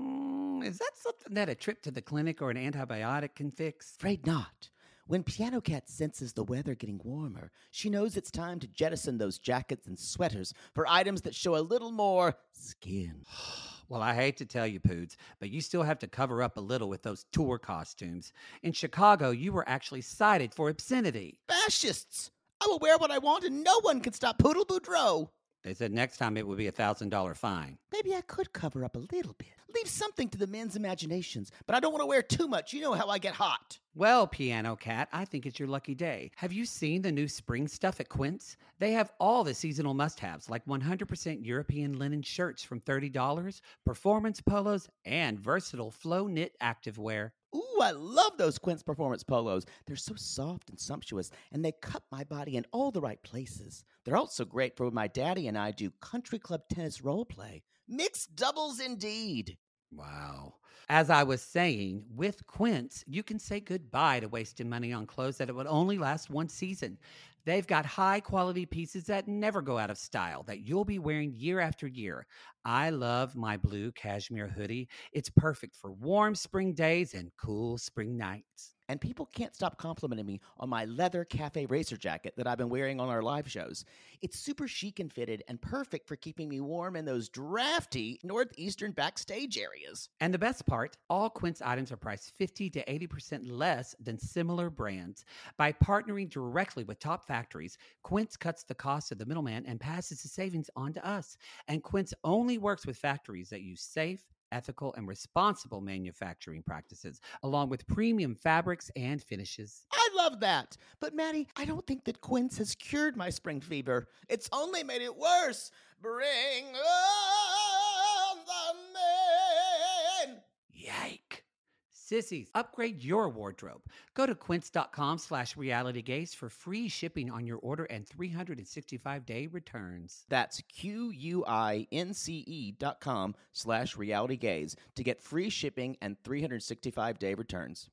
Is that something that a trip to the clinic or an antibiotic can fix? Afraid not. When Piano Cat senses the weather getting warmer, she knows it's time to jettison those jackets and sweaters for items that show a little more skin. Well, I hate to tell you, Poods, but you still have to cover up a little with those tour costumes. In Chicago, you were actually cited for obscenity. Fascists! I will wear what I want and no one can stop Poodle Boudreaux. They said next time it would be a $1,000 fine. Maybe I could cover up a little bit. Leave something to the men's imaginations, but I don't want to wear too much. You know how I get hot. Well, Piano Cat, I think it's your lucky day. Have you seen the new spring stuff at Quince? They have all the seasonal must-haves, like 100% European linen shirts from $30, performance polos, and versatile flow knit activewear. Ooh, I love those Quince Performance polos. They're so soft and sumptuous, and they cut my body in all the right places. They're also great for when my daddy and I do country club tennis role play. Mixed doubles indeed. Wow. As I was saying, with Quince, you can say goodbye to wasting money on clothes that it would only last one season. They've got high-quality pieces that never go out of style, that you'll be wearing year after year. I love my blue cashmere hoodie. It's perfect for warm spring days and cool spring nights. And people can't stop complimenting me on my leather cafe racer jacket that I've been wearing on our live shows. It's super chic and fitted and perfect for keeping me warm in those drafty northeastern backstage areas. And the best part, all Quince items are priced 50 to 80% less than similar brands. By partnering directly with top factories, Quince cuts the cost of the middleman and passes the savings on to us. And Quince only works with factories that use safe, ethical, and responsible manufacturing practices, along with premium fabrics and finishes. I love that. But Maddie, I don't think that Quince has cured my spring fever. It's only made it worse. Bring on the men. Yike. Sissies, upgrade your wardrobe. Go to quince.com/realitygaze for free shipping on your order and 365-day returns. That's QUINCE.com/realitygaze to get free shipping and 365-day returns.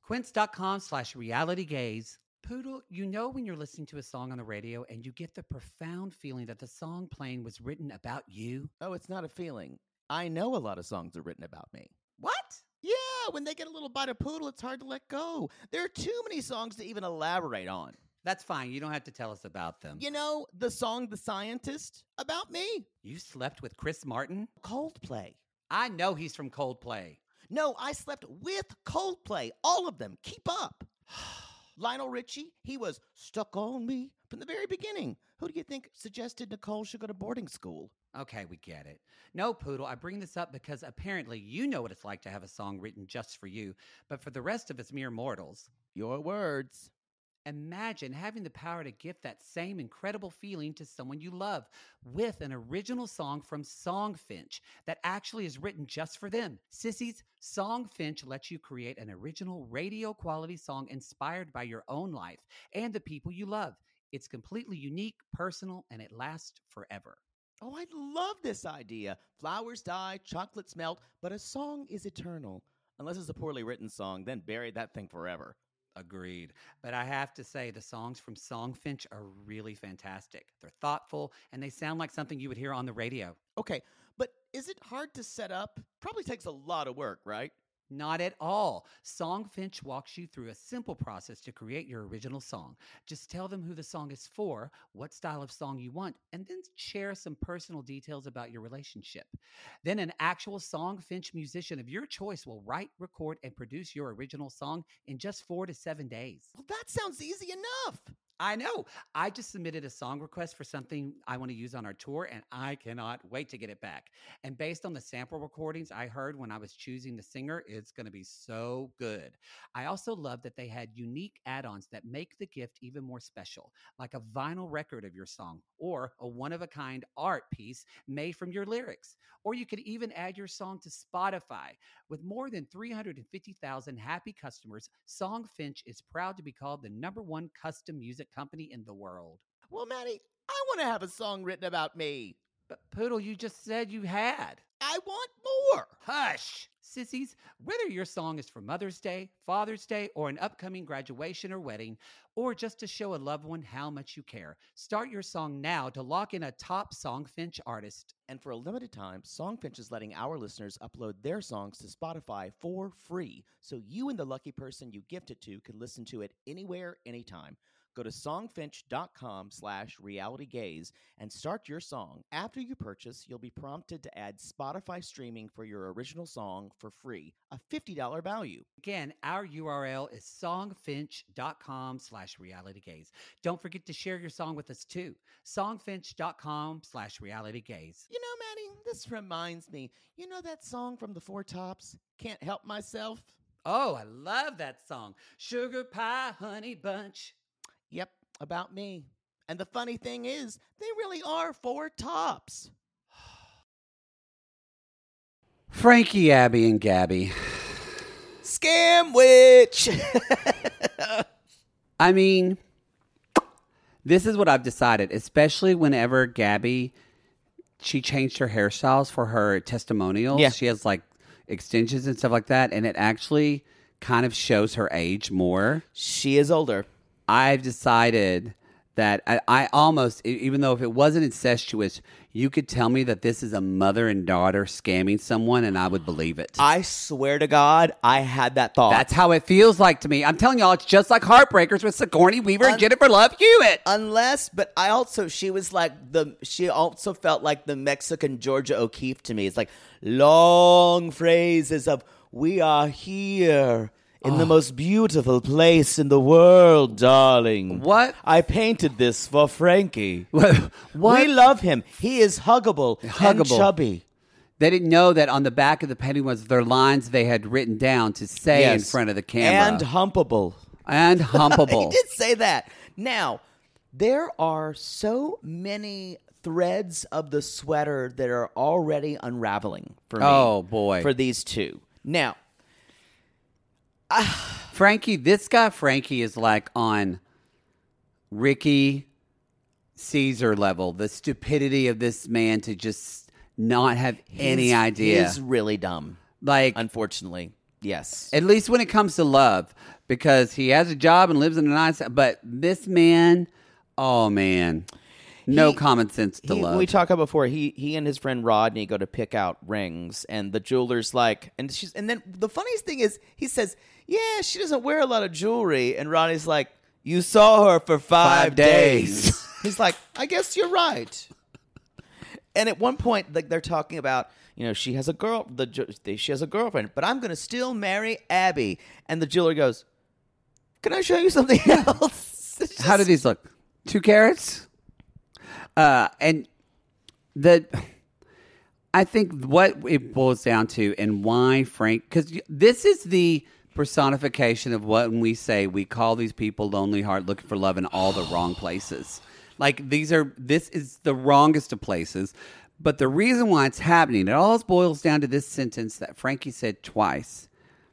Quince.com/realitygaze. Poodle, you know when you're listening to a song on the radio and you get the profound feeling that the song playing was written about you? Oh, it's not a feeling. I know a lot of songs are written about me. What? Yeah, when they get a little bite of Poodle, it's hard to let go. There are too many songs to even elaborate on. That's fine. You don't have to tell us about them. You know, the song The Scientist, about me. You slept with Chris Martin? Coldplay. I know he's from Coldplay. No, I slept with Coldplay. All of them. Keep up. Lionel Richie, he was stuck on me from the very beginning. Who do you think suggested Nicole should go to boarding school? Okay, we get it. No, Poodle, I bring this up because apparently you know what it's like to have a song written just for you, but for the rest of us mere mortals, Your words. imagine having the power to gift that same incredible feeling to someone you love with an original song from Songfinch that actually is written just for them. Sissies, Songfinch lets you create an original radio quality song inspired by your own life and the people you love. It's completely unique, personal, and it lasts forever. Oh, I love this idea. Flowers die, chocolates melt, but a song is eternal. Unless it's a poorly written song, then bury that thing forever. Agreed. But I have to say, the songs from Songfinch are really fantastic. They're thoughtful, and they sound like something you would hear on the radio. Okay, but is it hard to set up? Probably takes a lot of work, right? Not at all. Songfinch walks you through a simple process to create your original song. Just tell them who the song is for, what style of song you want, and then share some personal details about your relationship. Then an actual Songfinch musician of your choice will write, record, and produce your original song in just 4 to 7 days. Well, that sounds easy enough. I know. I just submitted a song request for something I want to use on our tour, and I cannot wait to get it back. And based on the sample recordings I heard when I was choosing the singer, it's going to be so good. I also love that they had unique add-ons that make the gift even more special, like a vinyl record of your song or a one-of-a-kind art piece made from your lyrics. Or you could even add your song to Spotify. With more than 350,000 happy customers, Songfinch is proud to be called the #1 custom music company in the world. Well, Maddie, I want to have a song written about me. But Poodle, you just said you had. I want more. Hush! Sissies, whether your song is for Mother's Day, Father's Day, or an upcoming graduation or wedding, or just to show a loved one how much you care, start your song now to lock in a top Songfinch artist. And for a limited time, Songfinch is letting our listeners upload their songs to Spotify for free, so you and the lucky person you gift it to can listen to it anywhere, anytime. Go to songfinch.com/realitygaze and start your song. After you purchase, you'll be prompted to add Spotify streaming for your original song for free, a $50 value. Again, our URL is songfinch.com/realitygaze. Don't forget to share your song with us too. Songfinch.com/realitygaze. You know, Maddie, this reminds me, you know that song from the Four Tops, Can't Help Myself? Oh, I love that song. Sugar Pie Honey Bunch. Yep, about me. And the funny thing is, they really are four tops. Frankie, Abby, and Gabby. Scam witch! I mean, this is what I've decided, especially whenever Gabby, she changed her hairstyles for her testimonials. Yeah. She has like extensions and stuff like that, and it actually kind of shows her age more. She is older. I've decided that I almost, even though if it wasn't incestuous, you could tell me that this is a mother and daughter scamming someone, and I would believe it. I swear to God, I had that thought. That's how it feels like to me. I'm telling y'all, it's just like Heartbreakers with Sigourney Weaver and Jennifer Love Hewitt. But she also felt like the Mexican Georgia O'Keeffe to me. It's like long phrases of, we are here in the most beautiful place in the world, darling. What? I painted this for Frankie. What? We love him. He is huggable and chubby. They didn't know that on the back of the painting was their lines they had written down to say in front of the camera. And humpable. And humpable. He did say that. Now, there are so many threads of the sweater that are already unraveling for me. Oh, boy. For these two. Now, Frankie, this guy Frankie is like on Ricky Caesar level. The stupidity of this man to just not have any idea. He's really dumb. Like, unfortunately, yes. At least when it comes to love, because he has a job and lives in a nice. But this man, oh man, no common sense to love. We talked about before. He and his friend Rodney go to pick out rings, and the jeweler's like, and then the funniest thing is he says, "Yeah, she doesn't wear a lot of jewelry," and Rodney's like, "You saw her for 5 days." He's like, "I guess you're right." And at one point, like they're talking about, she has a she has a girlfriend, but I'm going to still marry Abby. And the jeweler goes, "Can I show you something else?" How do these look? 2 carats? And I think what it boils down to and why Frank, because this is the personification of what when we say we call these people lonely heart looking for love in all the wrong places. Like this is the wrongest of places. But the reason why it's happening, it all boils down to this sentence that Frankie said twice.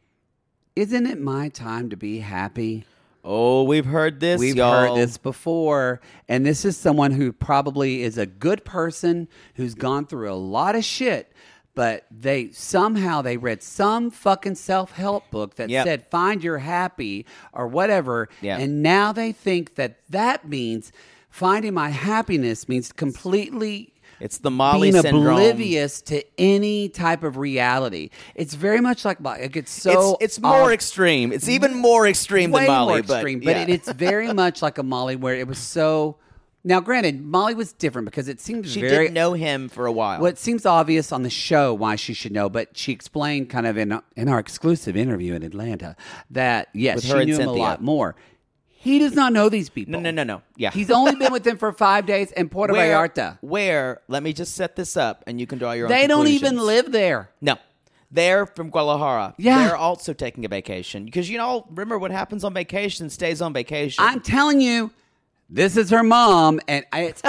Isn't it my time to be happy? Oh, we've heard this, We've y'all. heard this before. And this is someone who probably is a good person who's gone through a lot of shit. But they read some fucking self-help book that said, find your happy or whatever. Yep. And now they think that means finding my happiness means completely... It's the Molly being syndrome. Oblivious to any type of reality. It's very much like it gets so. It's more extreme. It's even more extreme than Molly. Way more extreme, but it's very much like a Molly where it was so. Now, granted, Molly was different because it seems she didn't know him for a while. Well, it seems obvious on the show why she should know, but she explained kind of in our exclusive interview in Atlanta that yes, she knew him a lot more. He does not know these people. No. Yeah. He's only been with them for 5 days in Puerto Vallarta. Let me just set this up and you can draw your own They don't conclusions. even live there. No. They're from Guadalajara. Yeah. They're also taking a vacation. Because, remember what happens on vacation stays on vacation. I'm telling you, this is her mom, and it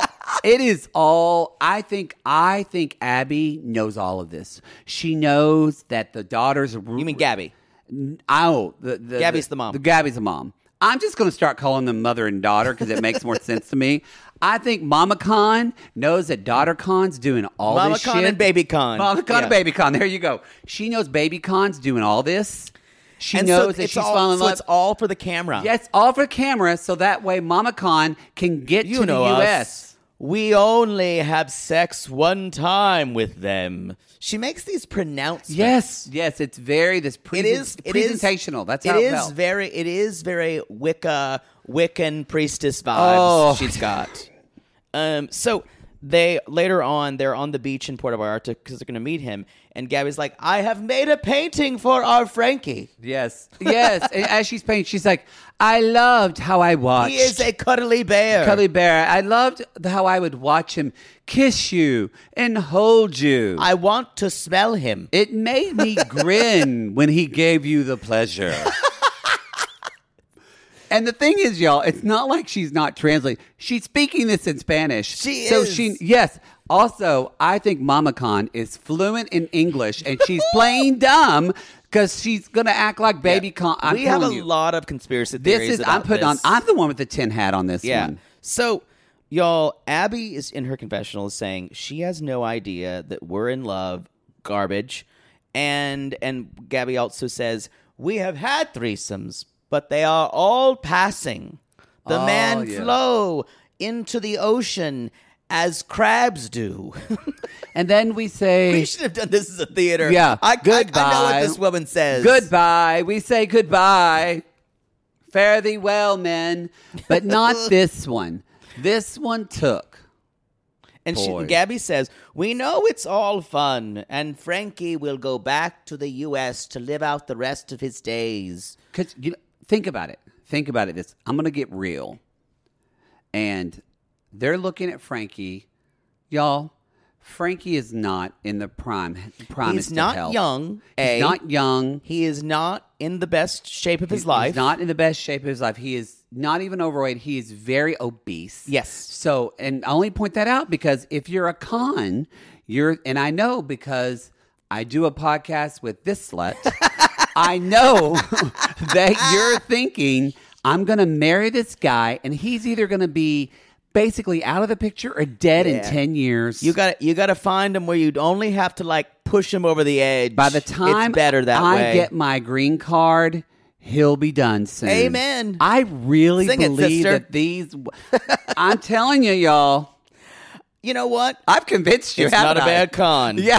is all, I think Abby knows all of this. She knows that the daughters... You mean Gabby? Oh, Gabby's the mom. Gabby's the mom. I'm just going to start calling them mother and daughter because it makes more sense to me. I think Mama Con knows that Daughter Con's doing all Mama this Con shit. and Baby Con. Mama Con and Baby Con. There you go. She knows Baby Con's doing all this. She knows that she's falling in love. So it's all for the camera. Yes, all for the camera, so that way Mama Con can get to the U.S. We only have sex one time with them. She makes these pronouncements. Yes, it's very presentational. That's how it felt. It is very Wiccan priestess vibes she's got. So later on, they're on the beach in Puerto Vallarta because they're going to meet him. And Gabby's like, I have made a painting for our Frankie. Yes. And as she's painting, she's like, I loved how I watched. He is a cuddly bear. I loved how I would watch him kiss you and hold you. I want to smell him. It made me grin when he gave you the pleasure. And the thing is, y'all, it's not like she's not translating. She's speaking this in Spanish. She is. Yes. Also, I think Mama Con is fluent in English, and she's playing dumb because she's going to act like Baby Con. We have a lot of conspiracy theories about this. I'm the one with the tin hat on this one. So, y'all, Abby is in her confessional saying she has no idea that we're in love, garbage. And Gabby also says, we have had threesomes, but they are all passing. The man yeah. flow into the ocean as crabs do. And then we say... We should have done this as a theater. Yeah, I know goodbye. what this woman says. Goodbye. We say goodbye. Fare thee well, men. But not this one. This one took. And Boy. Gabby says, we know it's all fun, and Frankie will go back to the U.S. to live out the rest of his days. Because think about it. Think about it. I'm going to get real. And they're looking at Frankie. Y'all, Frankie is not in the prime. He's not young. He's not young. He is not in the best shape of his life. He's not in the best shape of his life. He is not even overweight. He is very obese. Yes. So, and I only point that out because if you're a con, and I know because I do a podcast with this slut, I know that you're thinking, I'm going to marry this guy and he's either going to be basically out of the picture or dead in 10 years. You got to find him where you'd only have to like push him over the edge. By the time it's better that I way. get my green card, he'll be done soon. Amen. I really Sing it, believe sister. that these. I'm telling you, y'all. You know what? I've convinced you. It's not haven't a I? bad con. Yeah.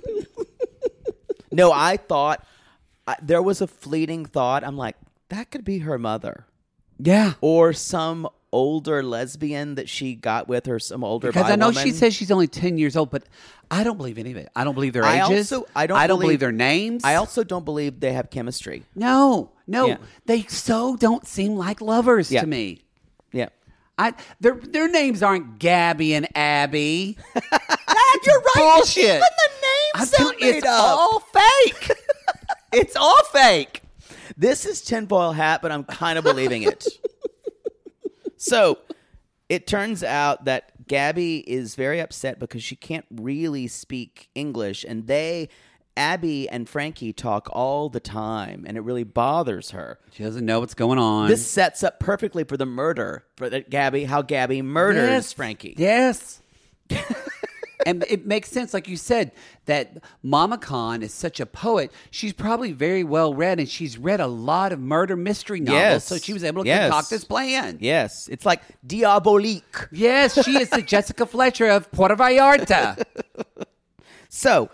No, I thought there was a fleeting thought. I'm like, that could be her mother. Yeah. Or some older lesbian that she got with her, some older Because bi I know woman. she says she's only 10 years old, but I don't believe any of it. I don't believe their I ages. also- I don't believe their names. I also don't believe they have chemistry. No. Yeah. They so don't seem like lovers Yeah. to me. Yeah. Their names aren't Gabby and Abby. You're right. Even Bullshit. the names sound made it's up. all fake. It's all fake. This is tinfoil hat, but I'm kind of believing it. So, it turns out that Gabby is very upset because she can't really speak English, and Abby and Frankie talk all the time, and it really bothers her. She doesn't know what's going on. This sets up perfectly for the murder, how Gabby murders Frankie. Yes. And it makes sense, like you said, that Mama Khan is such a poet. She's probably very well read, and she's read a lot of murder mystery novels, Yes. so she was able to Yes. concoct this plan. Yes, it's like Diabolique. Yes, she is the Jessica Fletcher of Puerto Vallarta. So,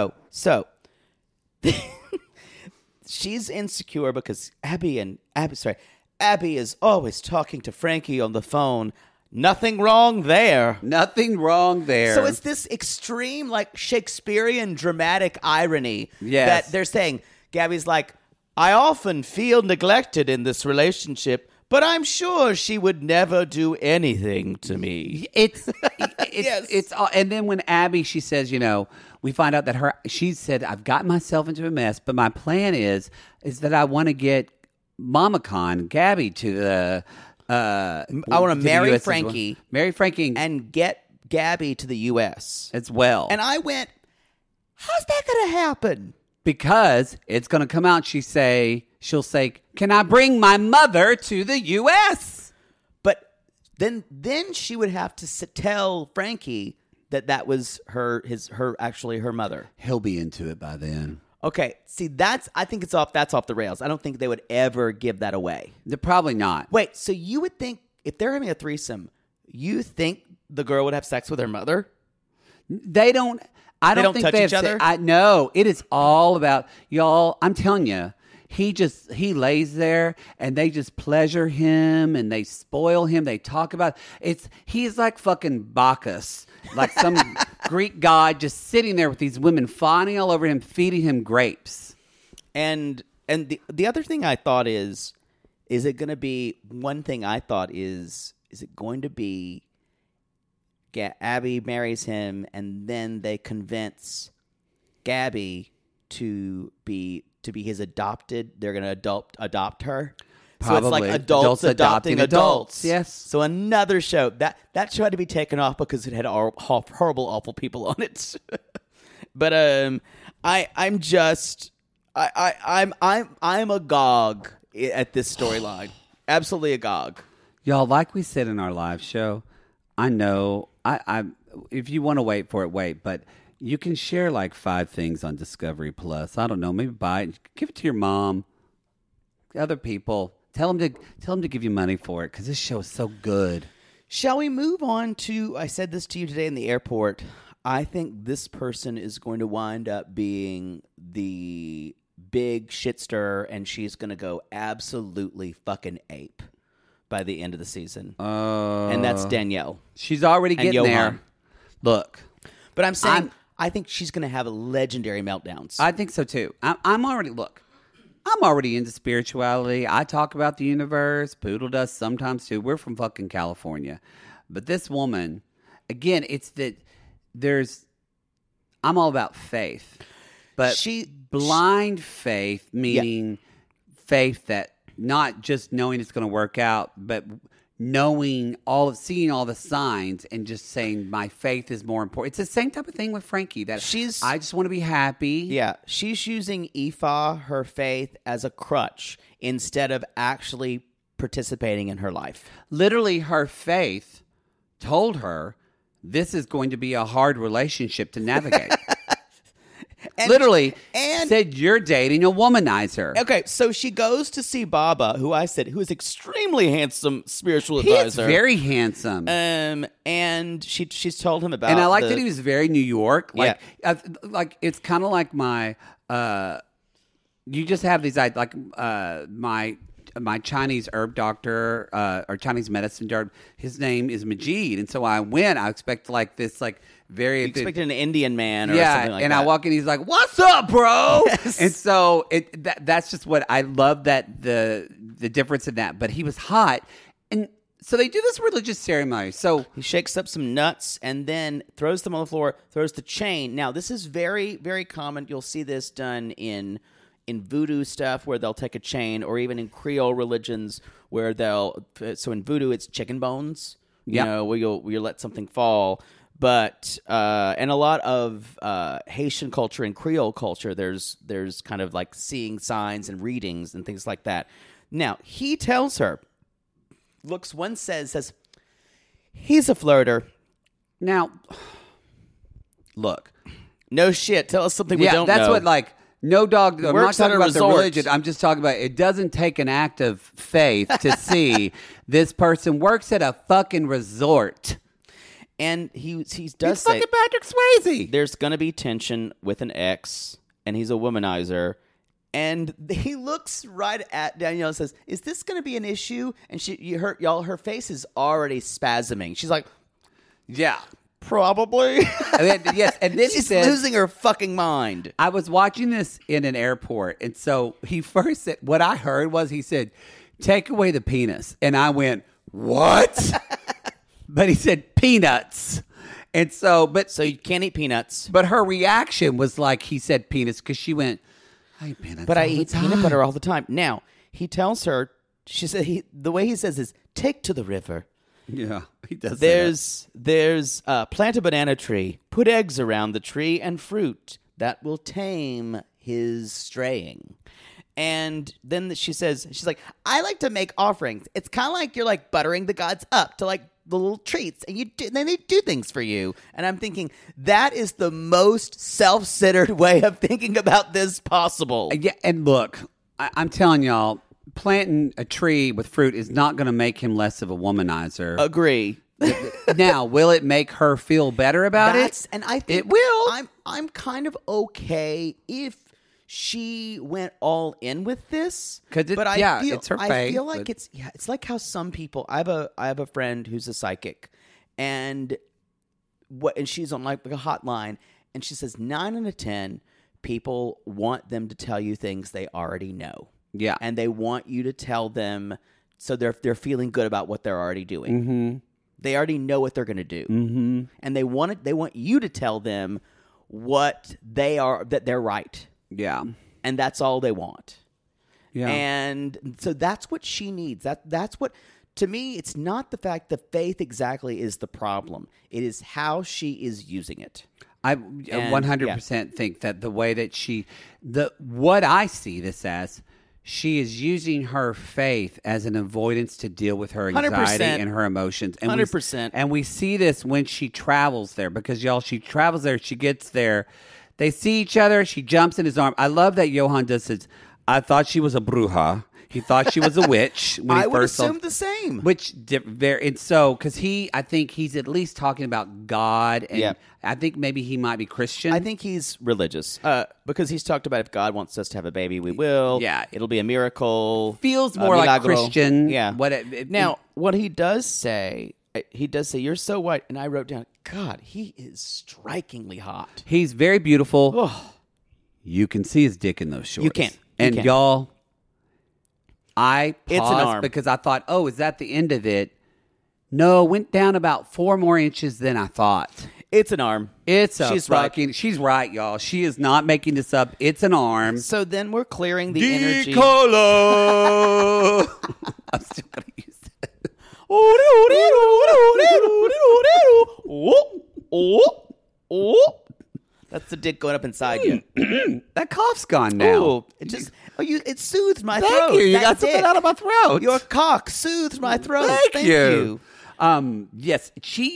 she's insecure because Abby is always talking to Frankie on the phone. Nothing wrong there. Nothing wrong there. So it's this extreme, like Shakespearean dramatic irony Yes. that they're saying. Gabby's like, I often feel neglected in this relationship, but I'm sure she would never do anything to me. It's and then when Abby, she says, we find out that she said, I've gotten myself into a mess, but my plan is that I want to get Mama Khan, Gabby to the I want to marry US Frankie. Marry Frankie And get Gabby to the U.S. as well. And I went, how's that going to happen? Because it's going to come out, she'll say, can I bring my mother to the U.S.? But then she would have to tell Frankie that was actually her mother. He'll be into it by then. Okay, see, I think that's off the rails. I don't think they would ever give that away. They're probably not. Wait, so you would think if they're having a threesome, you think the girl would have sex with her mother? They don't. I don't don't think touch they each have other? No, it is all about y'all. I'm telling you, he lays there and they just pleasure him and they spoil him. They talk about he's like fucking Bacchus, like some Greek god just sitting there with these women fawning all over him, feeding him grapes. And the other thing I thought is it going to be one thing I thought is it going to be Abby marries him and then they convince Gabby to be his adopted. They're going to adopt her. So it's like Probably. adults adopting adults. Yes. So another show that show had to be taken off because it had horrible, awful people on it. But I'm agog at this storyline. Absolutely agog. Y'all, like we said in our live show, I know I if you want to wait for it, wait, but you can share like 5 things on Discovery Plus. I don't know, maybe buy it, give it to your mom, other people. Tell him to give you money for it because this show is so good. Shall we move on to, I said this to you today in the airport, I think this person is going to wind up being the big shit stirrer, and she's going to go absolutely fucking ape by the end of the season. And that's Danielle. She's already And getting Johan. there. Look. But I'm saying, I think she's going to have legendary meltdowns. I think so too. I'm already into spirituality. I talk about the universe. Poodle does sometimes too. We're from fucking California. But this woman, again, it's that I'm all about faith. But blind faith, meaning faith that not just knowing it's going to work out, but seeing all the signs and just saying my faith is more important. It's the same type of thing with Frankie. I just want to be happy. Yeah, she's using Aoife, her faith, as a crutch instead of actually participating in her life. Literally, her faith told her this is going to be a hard relationship to navigate. Literally, said you're dating a womanizer. Okay, so she goes to see Baba, who is extremely handsome spiritual He is advisor. very handsome. And she's told him about. And I like that he was very New York. Like it's kind of like my. You just have these like my Chinese herb doctor or Chinese medicine doctor. His name is Majid, and so I went. I expect like this like very. You expected an Indian man or something like that. And I walk in, he's like, "What's up, bro?" Yes. And so that's just what I love, that the difference in that. But he was hot, and so they do this religious ceremony. So he shakes up some nuts and then throws them on the floor, throws the chain. Now, this is very, very common. You'll see this done in voodoo stuff where they'll take a chain, or even in Creole religions where so in voodoo it's chicken bones, where you let something fall. But and a lot of Haitian culture and Creole culture, there's kind of like seeing signs and readings and things like that. Now, he tells her, says, he's a flirter. now, look, No shit. Tell us something we don't know. that's what like. No dog. I'm not Works at talking a about the resort. religion. I'm just talking about it doesn't take an act of faith to see this person works at a fucking resort. And he does It's say fucking Patrick Swayze. there's going to be tension with an ex, and he's a womanizer. And he looks right at Danielle and says, "Is this going to be an issue?" And her face is already spasming. She's like, Yeah. "Probably." Yes, and then he She's said, losing her fucking mind. I was watching this in an airport, and so he first said, what I heard was he said, "Take away the penis," and I went, "What?" But he said peanuts, and so you can't eat peanuts. But her reaction was like he said penis because she went, "I eat peanuts, But I all the eat peanut time." butter all the time. Now, he tells her, she said, the way he says is, "Take to the river. Yeah, he does. say There's plant a banana tree, put eggs around the tree and fruit that will tame his straying." And then she's like, "I like to make offerings. It's kind of like you're like buttering the gods up to like the little treats, and then they do things for you." And I'm thinking that is the most self-centered way of thinking about this possible. Yeah, and look, I'm telling y'all, planting a tree with fruit is not going to make him less of a womanizer. Agree. Now, will it make her feel better about it? And I think it will. I'm kind of okay if she went all in with this, 'Cause it's her I faith, feel like but- it's like how some people. I have a friend who's a psychic, and she's on like a hotline, and she says 9 out of 10 people want them to tell you things they already know. Yeah. And they want you to tell them so they're feeling good about what they're already doing. Mm-hmm. They already know what they're going to do. Mm-hmm. And they want you to tell them what that they're right. Yeah. And that's all they want. Yeah. And so that's what she needs. That's what, to me, it's not the fact that faith exactly is the problem. It is how she is using it. I 100% think that the way that what I see this as, she is using her faith as an avoidance to deal with her anxiety 100%. and her emotions. And 100%. And we see this when she travels there because, y'all, she travels there, she gets there, they see each other, she jumps in his arm. I love that Johan does this. I thought she was a bruja. He thought she was a witch. When he I would first saw- assume the same. Which it's so because I think he's at least talking about God, and Yeah. I think maybe he might be Christian. I think he's religious because he's talked about if God wants us to have a baby, we will. Yeah. It'll be a miracle. Feels more like milagro. Christian. Yeah. Now, What he does say, you're so white. And I wrote down, God, he is strikingly hot. he's very beautiful. You can see his dick in those shorts. You can. And y'all, I It's an paused arm. because I thought, oh, is that the end of it? No, went down about 4 more inches than I thought. It's an arm. She's right, y'all. She is not making this up. It's an arm. So then we're clearing the energy. Color. I'm still going to use it. That's the dick going up inside you. That cough's gone now. Ooh, it soothed my Thank throat. you. You That got something dick. out of my throat. Your cock soothed my throat. Thank you. Yes,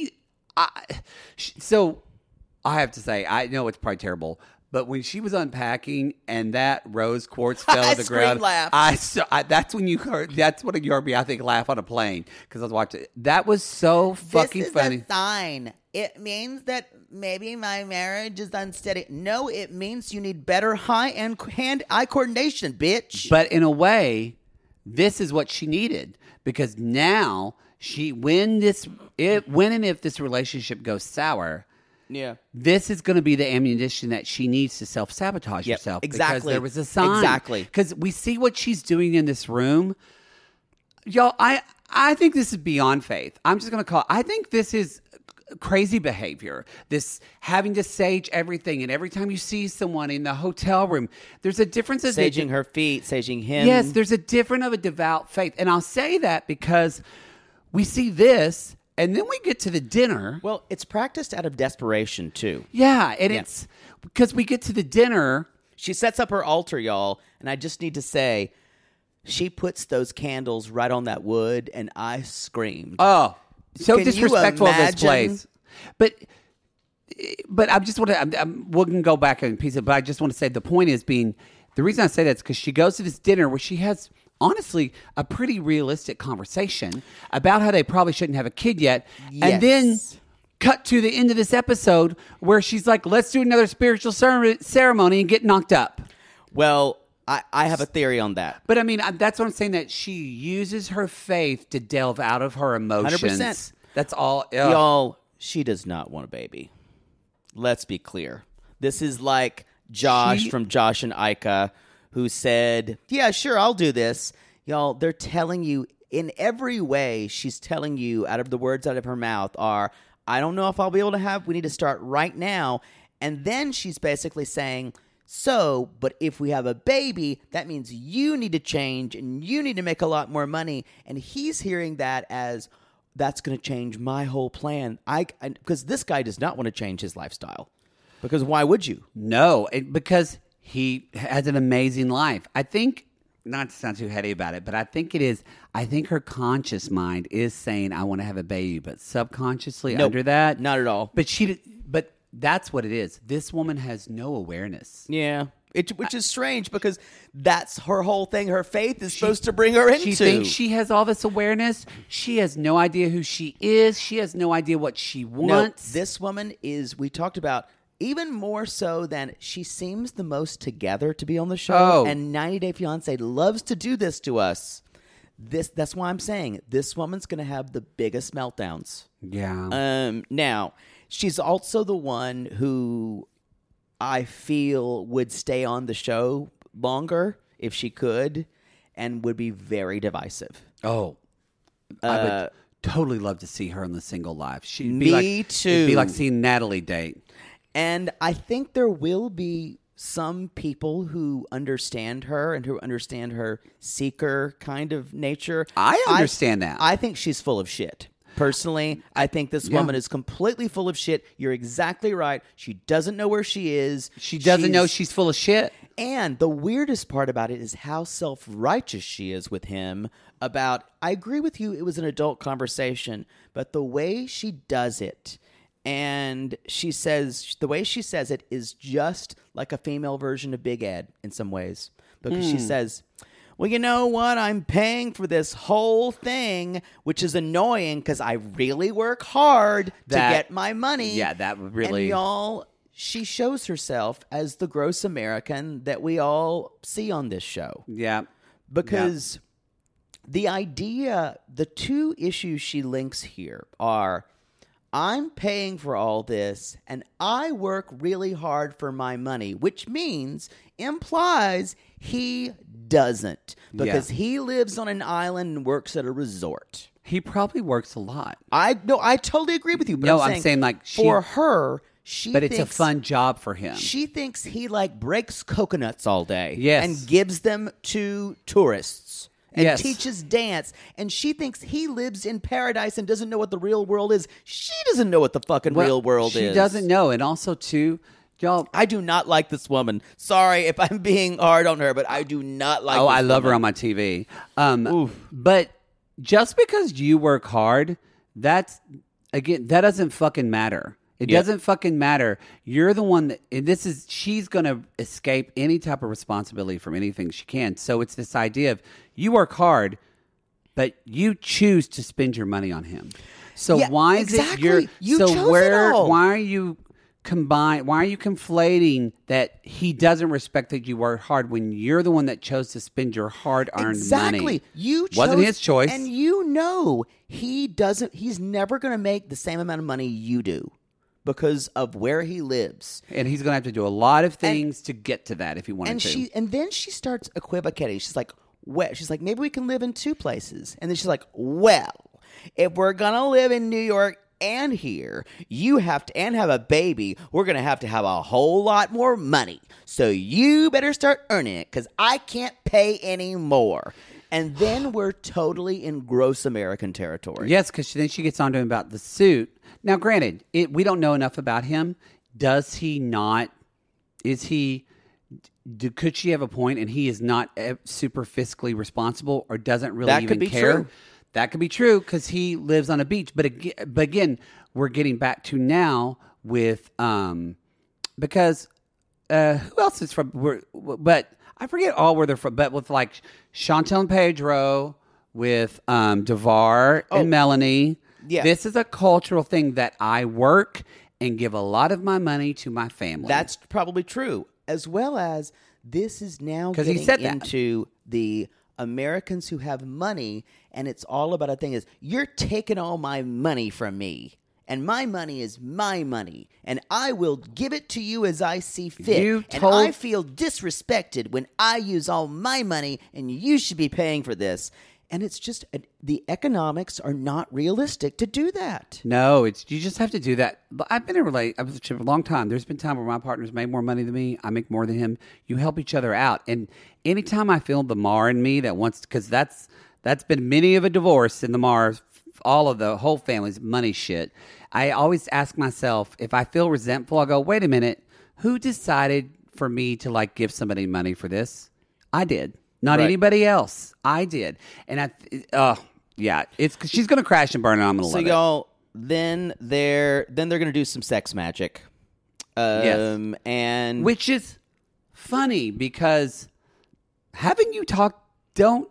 so I have to say, I know it's probably terrible, but when she was unpacking and that rose quartz fell I to the ground, scream-laughed. that's when you heard. That's what you heard me. I think laugh on a plane because I was watching it. That was so fucking funny. This is a sign. It means that maybe my marriage is unsteady. No, it means you need better hand-eye coordination, bitch. But in a way, this is what she needed because now when and if this relationship goes sour. Yeah. This is going to be the ammunition that she needs to self-sabotage Yep, herself. exactly. Because there was a sign. Exactly. Because we see what she's doing in this room. Y'all, I think this is beyond faith. I'm just going to call it. I think this is crazy behavior. This having to sage everything. And every time you see someone in the hotel room, there's a difference. Saging her feet, saging him. Yes, there's a different of a devout faith. And I'll say that because we see this. And then we get to the dinner. Well, it's practiced out of desperation, too. Yeah, and it's because we get to the dinner. She sets up her altar, y'all, and I just need to say, she puts those candles right on that wood, and I screamed. Oh, so Can you disrespectful of this imagine? place. But I just want to, we can go back and piece it, but I just want to say the point is the reason I say that is because she goes to this dinner where she has honestly a pretty realistic conversation about how they probably shouldn't have a kid yet. Yes. And then cut to the end of this episode where she's like, let's do another spiritual ceremony and get knocked up. Well, I have a theory on that. But I mean, that's what I'm saying, that she uses her faith to delve out of her emotions. 100%. That's all. Ugh. Y'all, she does not want a baby. Let's be clear. This is like Josh from Josh and Ica, who said, yeah, sure, I'll do this. Y'all, they're telling you in every way, she's telling you out of the words out of her mouth are, I don't know if I'll be able to have, we need to start right now. And then she's basically saying, but if we have a baby, that means you need to change and you need to make a lot more money. And he's hearing that as, that's going to change my whole plan. Because this guy does not want to change his lifestyle. Because why would you? No, because he has an amazing life. I think, not to sound too heady about it, but I think her conscious mind is saying, I want to have a baby, but subconsciously Nope, under that. not at all. But that's what it is. This woman has no awareness. Yeah. Which is strange because that's her whole thing. Her faith is supposed to bring her into. She thinks she has all this awareness. She has no idea who she is. She has no idea what she wants. No, this woman is, we talked about, even more so than she seems the most together to be on the show. Oh. And 90 Day Fiancé loves to do this to us. That's why I'm saying this woman's going to have the biggest meltdowns. Yeah. Now, she's also the one who I feel would stay on the show longer if she could and would be very divisive. Oh. I would totally love to see her on the Single Life. She'd be Me too. It'd be like seeing Natalie date. And I think there will be some people who understand her and who understand her seeker kind of nature. I understand that. I think she's full of shit. Personally, I think this woman is completely full of shit. You're exactly right. She doesn't know where she is. She doesn't know she's full of shit. And the weirdest part about it is how self-righteous she is with him about, I agree with you, it was an adult conversation, but the way she does it, and she says, the way she says it is just like a female version of Big Ed in some ways. Because she says, well, you know what? I'm paying for this whole thing, which is annoying because I really work hard to get my money. Yeah, that would really... And y'all, she shows herself as the gross American that we all see on this show. Yeah. Because the idea, the two issues she links here are, I'm paying for all this, and I work really hard for my money, which implies he doesn't, because he lives on an island and works at a resort. He probably works a lot. I totally agree with you. But I'm saying like for her, but it's a fun job for him. She thinks he like breaks coconuts all day, yes, and gives them to tourists. And teaches dance, and she thinks he lives in paradise and doesn't know what the real world is. She doesn't know what the fucking real world is. She doesn't know, and also too, y'all. I do not like this woman. Sorry if I'm being hard on her, but I do not like. Oh, this I love woman. her on my TV. But just because you work hard, that doesn't fucking matter. It doesn't fucking matter. You're the one that, and she's going to escape any type of responsibility from anything she can. So it's this idea of you work hard, but you choose to spend your money on him. So why is it you chose it all. Why are you conflating that he doesn't respect that you work hard when you're the one that chose to spend your hard-earned money? You chose, wasn't his choice. And he's never going to make the same amount of money you do. Because of where he lives. And he's going to have to do a lot of things to get to that if he wanted to. And then she starts equivocating. She's like, maybe we can live in two places. And then she's like, well, if we're going to live in New York and here, you have to, and have a baby, we're going to have a whole lot more money. So you better start earning it because I can't pay any more. And then we're totally in gross American territory. Yes, because then she gets on to him about the suit. Now, granted, we don't know enough about him. Does he not? Could she have a point and he is not super fiscally responsible or doesn't really even care? True. That could be true because he lives on a beach. But again, we're getting back to now with because who else is from? But I forget all where they're from. But with like Chantel and Pedro, with DeVar and Melanie. Yeah. This is a cultural thing that I work and give a lot of my money to my family. That's probably true. As well as this is now getting into the Americans who have money, and it's all about a thing is, you're taking all my money from me, and my money is my money, and I will give it to you as I see fit. And I feel disrespected when I use all my money, and you should be paying for this. And it's just the economics are not realistic to do that. No, you just have to do that. But I've been in a relationship for a long time. There's been time where my partner's made more money than me. I make more than him. You help each other out. And anytime I feel the Mar in me that wants, because that's been many of a divorce in the Mar, all of the whole family's money shit. I always ask myself, if I feel resentful, I'll go, wait a minute, who decided for me to like give somebody money for this? I did. Not anybody else. I did. And it's because she's going to crash and burn and I'm going to love it. So y'all, then they're going to do some sex magic. Yes. And which is funny because haven't you talked, don't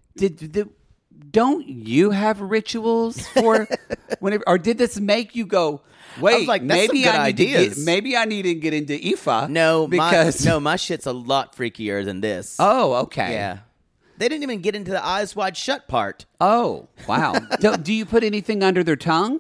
you have rituals for whenever, or did this make you go, wait, I was like, maybe I need to get into Ifa. No, because my shit's a lot freakier than this. Oh, okay. Yeah. They didn't even get into the eyes wide shut part. Oh, wow. Do you put anything under their tongue?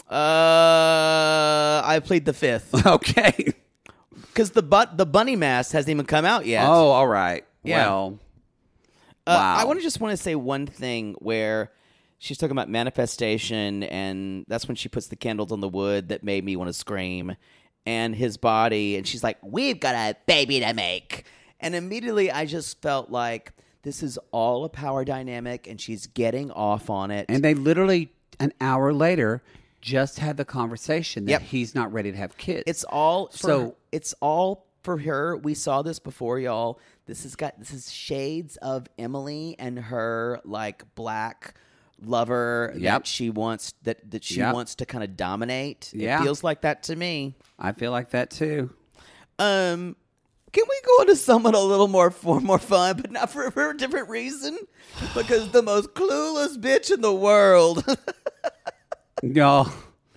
I plead the fifth. Okay. Because the bunny mask hasn't even come out yet. Oh, all right. Yeah. Well, wow. I want to say one thing where she's talking about manifestation, and that's when she puts the candles on the wood that made me want to scream, and his body, and she's like, we've got a baby to make. And immediately I just felt like this is all a power dynamic, and she's getting off on it. And they literally, an hour later, just had the conversation that he's not ready to have kids. It's all for her. We saw this before, y'all. This is shades of Emily and her like black lover that she wants wants to kind of dominate. It feels like that to me. I feel like that too. Can Can we go into someone a little more fun, but not for a different reason? Because the most clueless bitch in the world. No.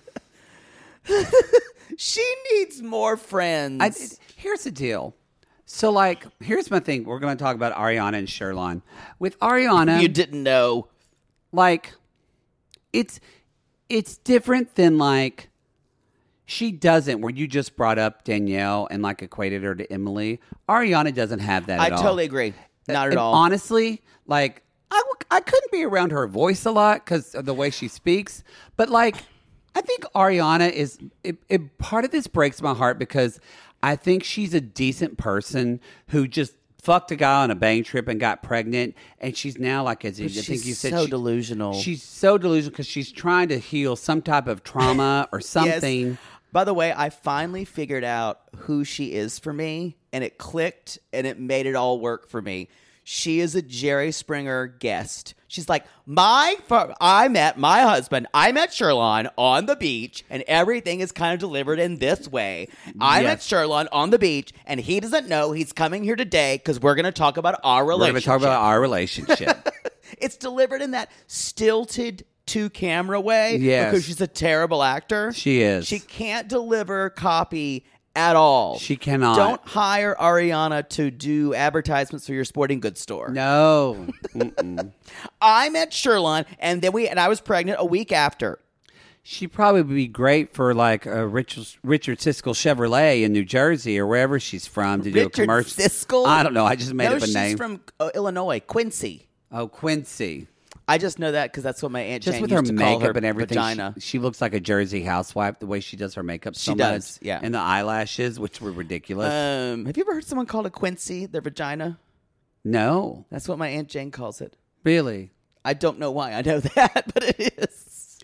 She needs more friends. Here's the deal. So, like, here's my thing. We're going to talk about Ariana and Sherlon. With Ariana, You didn't know. like, it's different than, like, she doesn't, where you just brought up Danielle and, like, equated her to Emily. Ariana doesn't have that I at all. totally agree. Not at And all. Honestly, like, I couldn't be around her voice a lot because of the way she speaks. But, like, I think Ariana is part of this breaks my heart because I think she's a decent person who just fucked a guy on a bang trip and got pregnant, and she's now like, I think you said, so delusional. She's so delusional because she's trying to heal some type of trauma or something. Yes. By the way, I finally figured out who she is for me, and it clicked, and it made it all work for me. She is a Jerry Springer guest. She's like, I met my husband. I met Sherlon on the beach, and everything is kind of delivered in this way. I met Sherlon on the beach, and he doesn't know he's coming here today because we're going to talk about our We're relationship. going to talk about our relationship. It's delivered in that stilted two-camera way Yes. because she's a terrible actor. She is. She can't deliver copy at all. She cannot. Don't hire Ariana to do advertisements for your sporting goods store. No. Mm-mm. I met Sherlon, and I was pregnant a week after. She'd probably be great for like a Richard Siskel Chevrolet in New Jersey or wherever she's from to do a Richard commercial. Siskel? I don't know. I just made up a she's name. from Illinois, Quincy. Oh, Quincy. I just know that because that's what my Aunt Just Jane with used her to call makeup her and everything, vagina. she looks like a Jersey housewife. The way she does her makeup, so She does, much. yeah. And the eyelashes, which were ridiculous. Have you ever heard someone call a Quincy their vagina? No, That's what my Aunt Jane calls it. really. I don't know why I know that, but it is.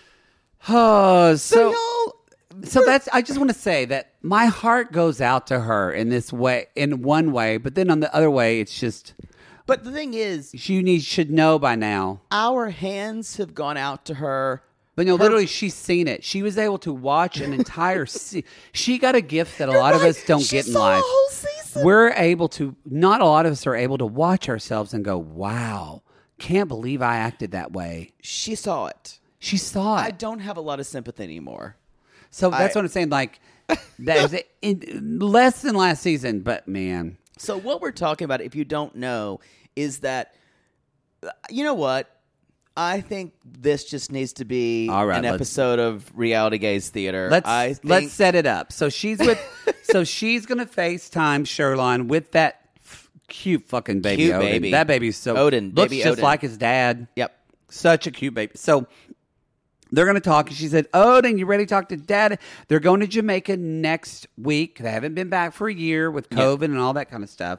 Oh, So So that's. I just want to say that my heart goes out to her in this way, in one way, but then on the other way, it's just but the thing is, should know by now. our hands have gone out to her. But no, literally, she's seen it. She was able to watch an entire She got a gift that a lot of us don't get in life. A whole season. We're able to. Not a lot of us are able to watch ourselves and go, "Wow, can't believe I acted that way." She saw it. She saw it. I don't have a lot of sympathy anymore. So that's what I'm saying. Like, that was less than last season, but man. So what we're talking about, if you don't know, is that, you know what? I think this just needs to be All right, an let's- episode of Reality Gaze Theater. Let's set it up. So she's with. So she's gonna FaceTime Sherlon with that cute fucking baby. Cute Odin. baby. That baby's so Odin, looks baby just Odin. like his dad. Yep. Such a cute baby. So they're going to talk. And she said, Odin, you ready to talk to Dad? They're going to Jamaica next week. They haven't been back for a year with COVID and all that kind of stuff.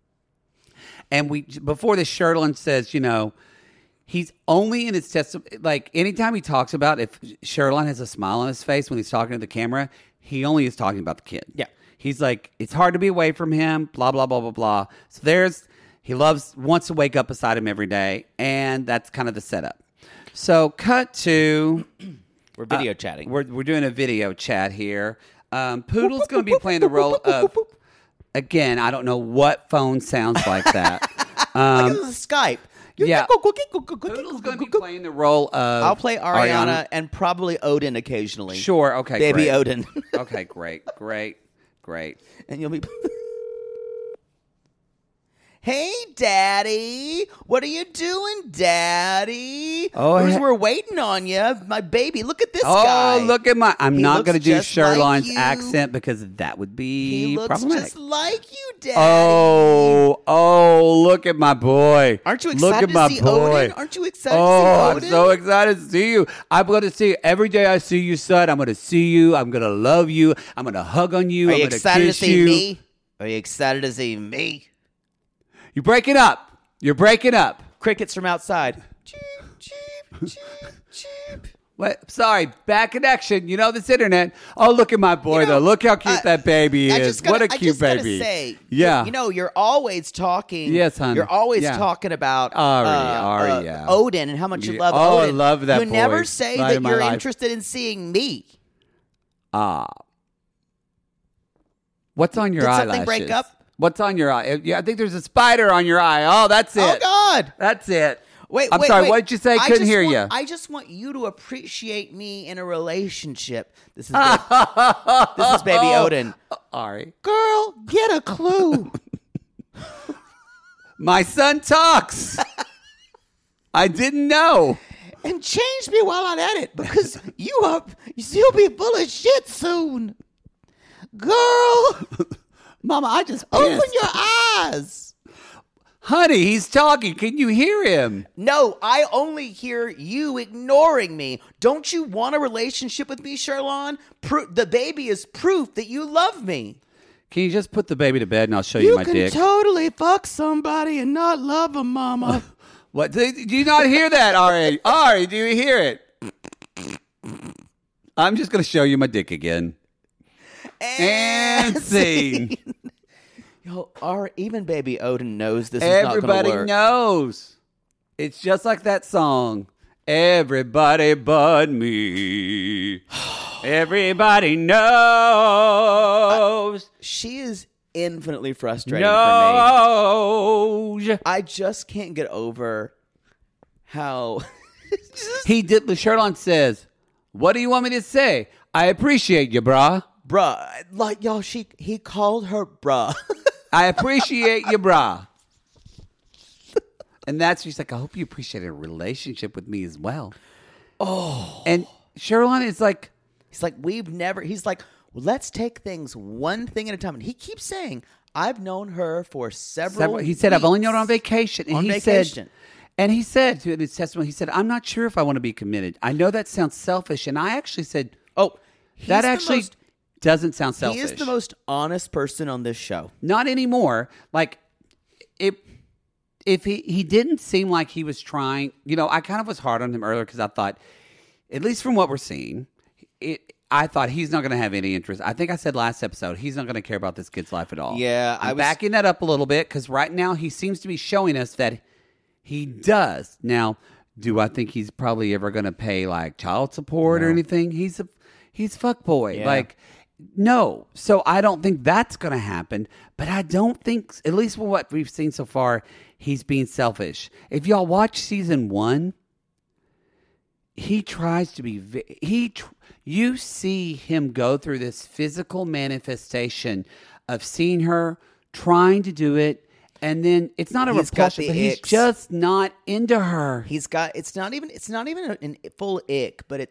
And before this, Sherlon says, he's only in his testimony. Like, anytime he talks about if Sherlon has a smile on his face when he's talking to the camera, he only is talking about the kid. Yeah. He's like, it's hard to be away from him, blah, blah, blah, blah, blah. So he wants to wake up beside him every day. And that's kind of the setup. So cut to... We're video chatting. We're doing a video chat here. Poodle's going to be playing the role of... Again, I don't know what phone sounds like that. Like this is Skype. Yeah. Poodle's going to be playing the role of... I'll play Ariana and probably Odin occasionally. Sure, okay, Baby great. Odin. Okay, great. And you'll be... Hey, Daddy. What are you doing, Daddy? Oh, We're waiting on you. My baby. Look at this guy. Oh, look at my... I'm He not looks going to do just like Sherlon's you. accent because that would be He looks problematic. just like you, Daddy. Oh, look at my boy. Aren't you Look excited at my to see boy. Odin? Aren't you excited Oh, to see I'm Odin? so excited to see you. I'm going to see you. Every day I see you, son, I'm going to see you. I'm going to love you. I'm going to hug on you. Are I'm you going to excited to kiss see you. me? Are you excited to see me? You're breaking up. You're breaking up. Crickets from outside. Cheep, cheep, cheep, cheep. What? Sorry, bad connection. You know this internet. Oh, look at my boy, though. Look how cute that baby is. What a cute baby. Say, yeah. You're always talking. Yes, honey. You're always Yeah. talking about Ari, yeah. Odin and how much you love Oh, Odin. I love that You boy. never say Light that of my you're life. interested in seeing me. What's on your Did eyelashes? something break up? What's on your eye? Yeah, I think there's a spider on your eye. Oh, that's it. Oh, God. That's it. Wait, I'm wait, sorry. wait. What did you say? Couldn't hear you. I just want you to appreciate me in a relationship. This is Baby Odin. Ari. Girl, get a clue. My son talks. I didn't know. And change me while I'm at it, because you'll be full of shit soon. Girl, Mama, I just open pissed. your eyes. Honey, he's talking. Can you hear him? No, I only hear you ignoring me. Don't you want a relationship with me, Sherlon? The baby is proof that you love me. Can you just put the baby to bed and I'll show you my dick? Totally fuck somebody and not love them, Mama. What? Do you not hear that, Ari? Ari, do you hear it? I'm just going to show you my dick again. And scene. Yo, even Baby Odin knows this is not going to work. Everybody knows. It's just like that song. Everybody but me. Everybody knows. She is infinitely frustrating knows. for me. I just can't get over how... He did. Sherlon says, "What do you want me to say? I appreciate you, brah. Bruh. Like, y'all, he called her bruh. I appreciate you, brah." And she's like, I hope you appreciate a relationship with me as well. Oh. And Sherlon is like, he's like, he's like, well, let's take things one thing at a time. And he keeps saying, I've known her for several he said, I've only known her on vacation. And he said to in his testimony, he said, I'm not sure if I want to be committed. I know that sounds selfish. And I actually said, that actually doesn't sound selfish. He is the most honest person on this show. Not anymore. Like, if he didn't seem like he was trying, I kind of was hard on him earlier because I thought, at least from what we're seeing, I thought he's not going to have any interest. I think I said last episode, he's not going to care about this kid's life at all. Yeah. I'm backing that up a little bit because right now he seems to be showing us that he does. Now, do I think he's probably ever going to pay like child support or anything? He's fuckboy. Yeah. Like, no. So I don't think that's going to happen. But I don't think, at least from what we've seen so far, he's being selfish. If y'all watch season 1, he tries to be. You see him go through this physical manifestation of seeing her, trying to do it, and then it's not a repulsion, but he's just not into her. It's not even a full ick, but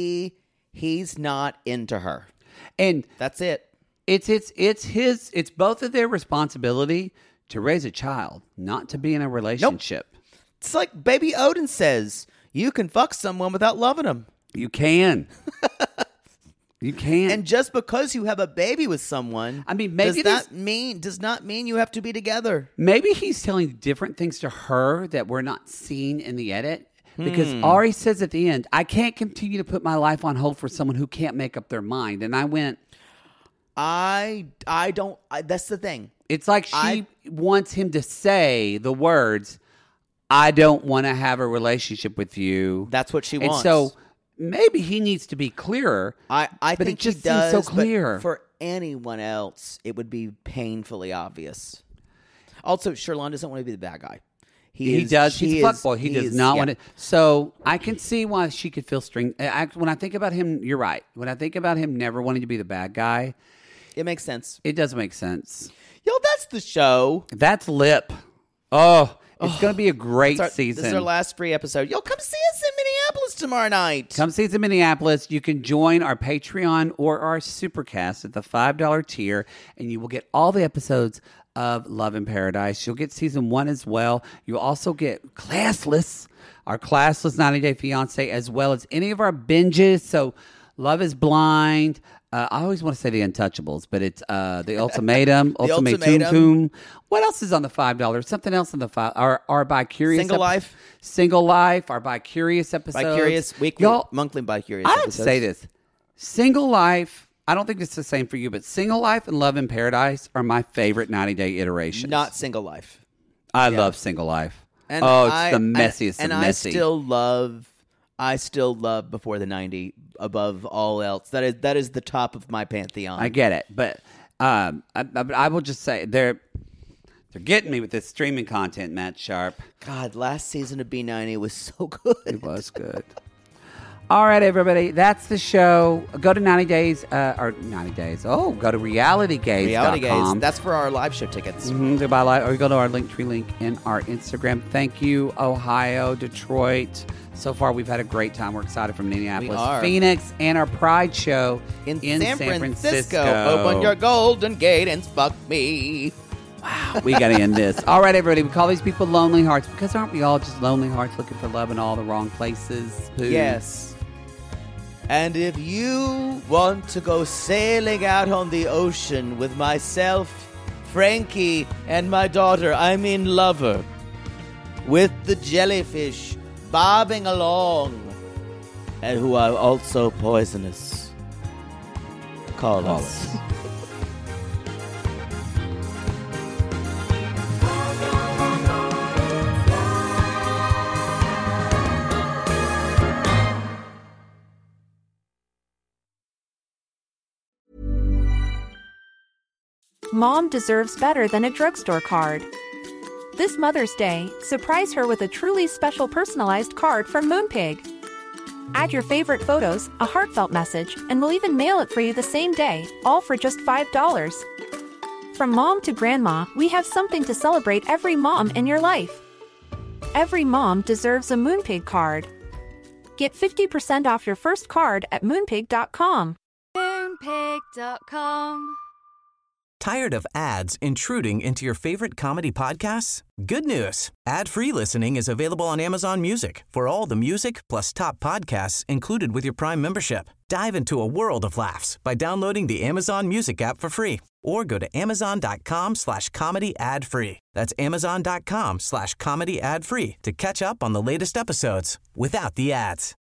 he's not into her. And that's it. It's both of their responsibility to raise a child, not to be in a relationship. Nope. It's like Baby Odin says, you can fuck someone without loving them. You can. You can. And just because you have a baby with someone, I mean, maybe does not mean you have to be together. Maybe he's telling different things to her that we're not seeing in the edit. Because Ari says at the end, I can't continue to put my life on hold for someone who can't make up their mind. And I went, I don't. That's the thing. It's like she wants him to say the words, I don't want to have a relationship with you. That's what she wants. And so maybe he needs to be clearer. I but think it just he does, seems so clear. But for anyone else, it would be painfully obvious. Also, Sherlon doesn't want to be the bad guy. He does. He's a fuckboy. He does not want to. So I can see why she could feel when I think about him, you're right. When I think about him never wanting to be the bad guy, it makes sense. It does make sense. Yo, that's the show. That's Lip. Oh, it's going to be a great season. This is our last free episode. Yo, come see us in Minneapolis tomorrow night. Come see us in Minneapolis. You can join our Patreon or our Supercast at the $5 tier, and you will get all the episodes of Love in Paradise. You'll get season 1 as well. You'll also get Classless, our Classless 90 Day Fiancé, as well as any of our binges. So Love is Blind. I always want to say The Untouchables, but it's The Ultimatum, Ultimatum. What else is on the $5? Something else on the $5. Our Bi Curious Single Life, our Bi Curious episodes. Bi Curious, weekly, monthly Bi Curious I episodes. would say this. Single Life, I don't think it's the same for you, but Single Life and Love in Paradise are my favorite 90-day iterations. Not Single Life. I love Single Life. And it's the messiest and of messy. I still love Before the 90 above all else. That is the top of my pantheon. I get it, but I will just say They're getting me with this streaming content, Matt Sharp. God, last season of B90 was so good. It was good. All right, everybody. That's the show. Go to 90 Days, or 90 Days. Oh, go to realitygaze.com. Reality Gaze. That's for our live show tickets. To buy live, or go to our Linktree link in our Instagram. Thank you, Ohio, Detroit. So far, we've had a great time. We're excited from Minneapolis, We are. Phoenix, and our Pride show In San Francisco. Francisco. Open your golden gate and fuck me. Wow, we got to end this. All right, everybody. We call these people lonely hearts because aren't we all just lonely hearts looking for love in all the wrong places? Pooh? Yes. And if you want to go sailing out on the ocean with myself, Frankie, and my daughter, I mean lover, with the jellyfish bobbing along, and who are also poisonous, call us. Mom deserves better than a drugstore card. This Mother's Day, surprise her with a truly special personalized card from Moonpig. Add your favorite photos, a heartfelt message, and we'll even mail it for you the same day, all for just $5. From mom to grandma, we have something to celebrate every mom in your life. Every mom deserves a Moonpig card. Get 50% off your first card at moonpig.com. Moonpig.com. Tired of ads intruding into your favorite comedy podcasts? Good news. Ad-free listening is available on Amazon Music for all the music plus top podcasts included with your Prime membership. Dive into a world of laughs by downloading the Amazon Music app for free or go to amazon.com/comedy ad-free. That's amazon.com/comedy ad-free to catch up on the latest episodes without the ads.